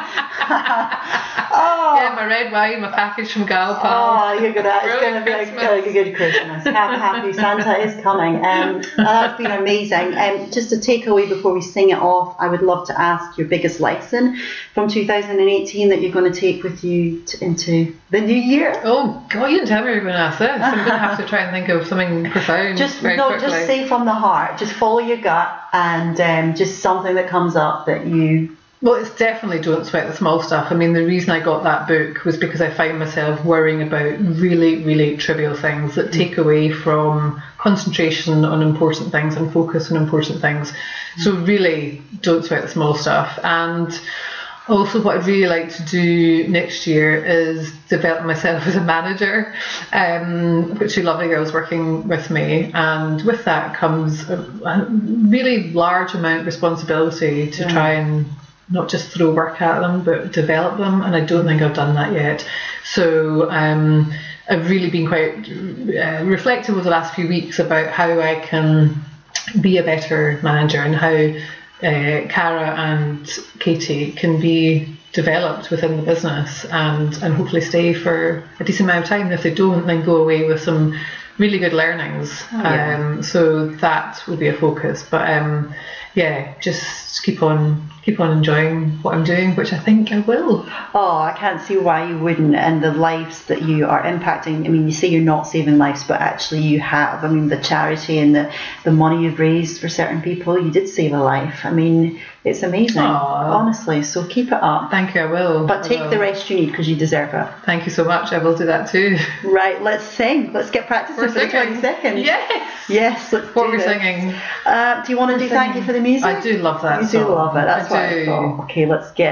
Yeah, my red wine, my package from Galpal. Oh, it's going to be a good Christmas. Happy Santa is coming. That's been amazing. Just a takeaway before we sing it off, I would love to ask your biggest lesson from 2018 that you're going to take with you into the new year. Oh God, you didn't tell me you were going to ask this. I'm going to have to try and think of something profound. Just say from the heart. Just follow your gut, and just something that comes up that you. Well, it's definitely don't sweat the small stuff. I mean, the reason I got that book was because I find myself worrying about really, really trivial things that take away from concentration on important things and focus on important things. So really, don't sweat the small stuff. And also, what I'd really like to do next year is develop myself as a manager. I've got 2 lovely girls working with me, and with that comes a really large amount of responsibility to try and not just throw work at them, but develop them. And I don't think I've done that yet. So I've really been quite reflective over the last few weeks about how I can be a better manager, and how Cara and Katie can be developed within the business and hopefully stay for a decent amount of time. And if they don't, then go away with some really good learnings. So that will be a focus. But just keep on enjoying what I'm doing, which I think I will. Oh, I can't see why you wouldn't. And the lives that you are impacting, I mean, you say you're not saving lives, but actually you have. I mean, the charity and the money you've raised for certain people, you did save a life. I mean, it's amazing, honestly. So keep it up. Thank you, I will. But take the rest you need, because you deserve it. Thank you so much. I will do that too. Right, let's sing. Let's get practicing for the 20 seconds. Yes, let's what do we're this. Singing. Do you want to do Thank You for the Music? I do love that You song. do love it. That's what I thought. Okay, let's do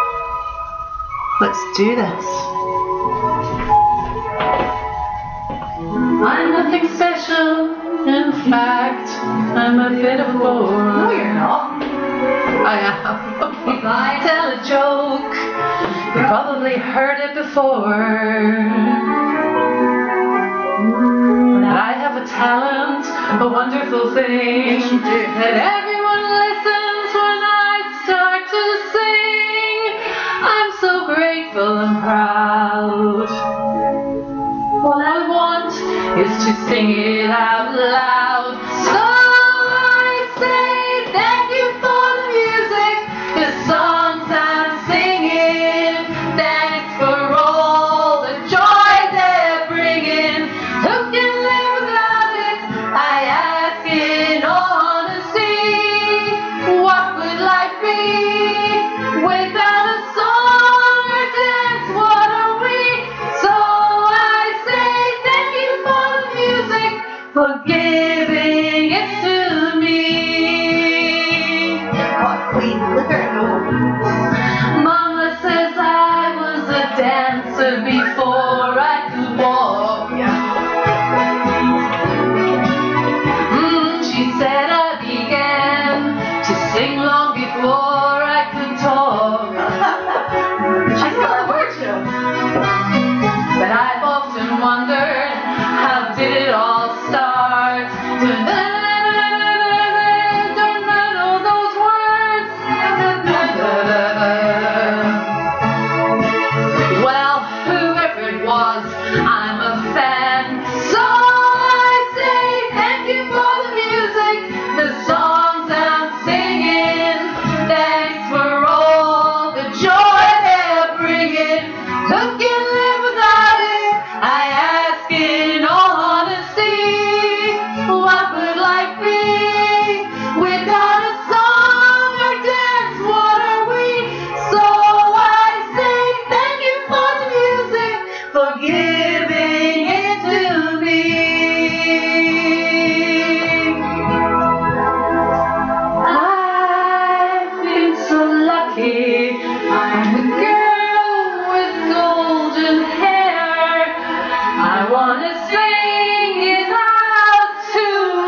this. I'm nothing special. In fact, I'm a bit of a bore. No, you're not. I am. If I tell a joke, you probably heard it before. That I have a talent, a wonderful thing. Yes, you do. That everyone listens when I start to sing. I'm so grateful and proud. All I want is to sing it out loud. So I say thank you for the music, the songs I'm singing. Thanks for all the joy they're bringing. Who can live without it? I ask in honesty. What would life be without a song or dance? What are we? So I say thank you for the music, for giving Who can live without it? I ask in all honesty, what would life be without a song or dance? What are we? So I say thank you for the music, for giving it to me. I've been so lucky. I'm a girl with golden hair. I wanna sing it out to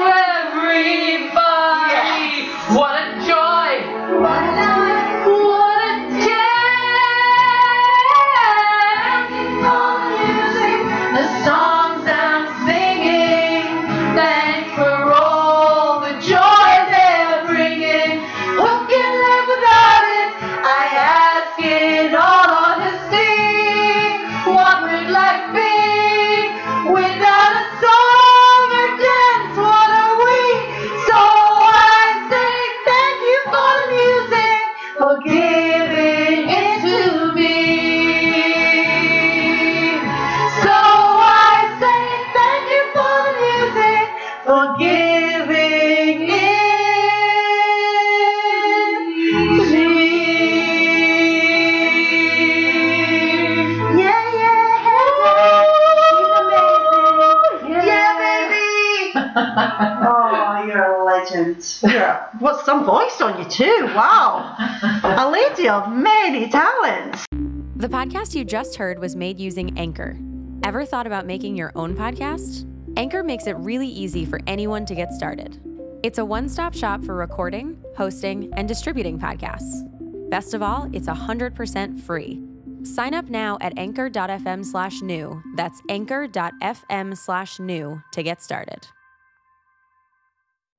everybody. What a joy! What a night! What a day! The songs I'm singing, thanks for all the joy they're bringing. Who can live without it? I ask in all honesty, what would life be without a song or dance? What are we? So I say thank you for the music, for giving it to me. So I say thank you for the music, for giving it to me. Yeah, yeah, she's amazing. Yeah, baby. Oh, you're a legend. What's some voice on you too? Wow. A lady of many talents. The podcast you just heard was made using Anchor. Ever thought about making your own podcast? Anchor makes it really easy for anyone to get started. It's a one-stop shop for recording, hosting, and distributing podcasts. Best of all, it's 100% free. Sign up now at anchor.fm/new. That's anchor.fm/new to get started.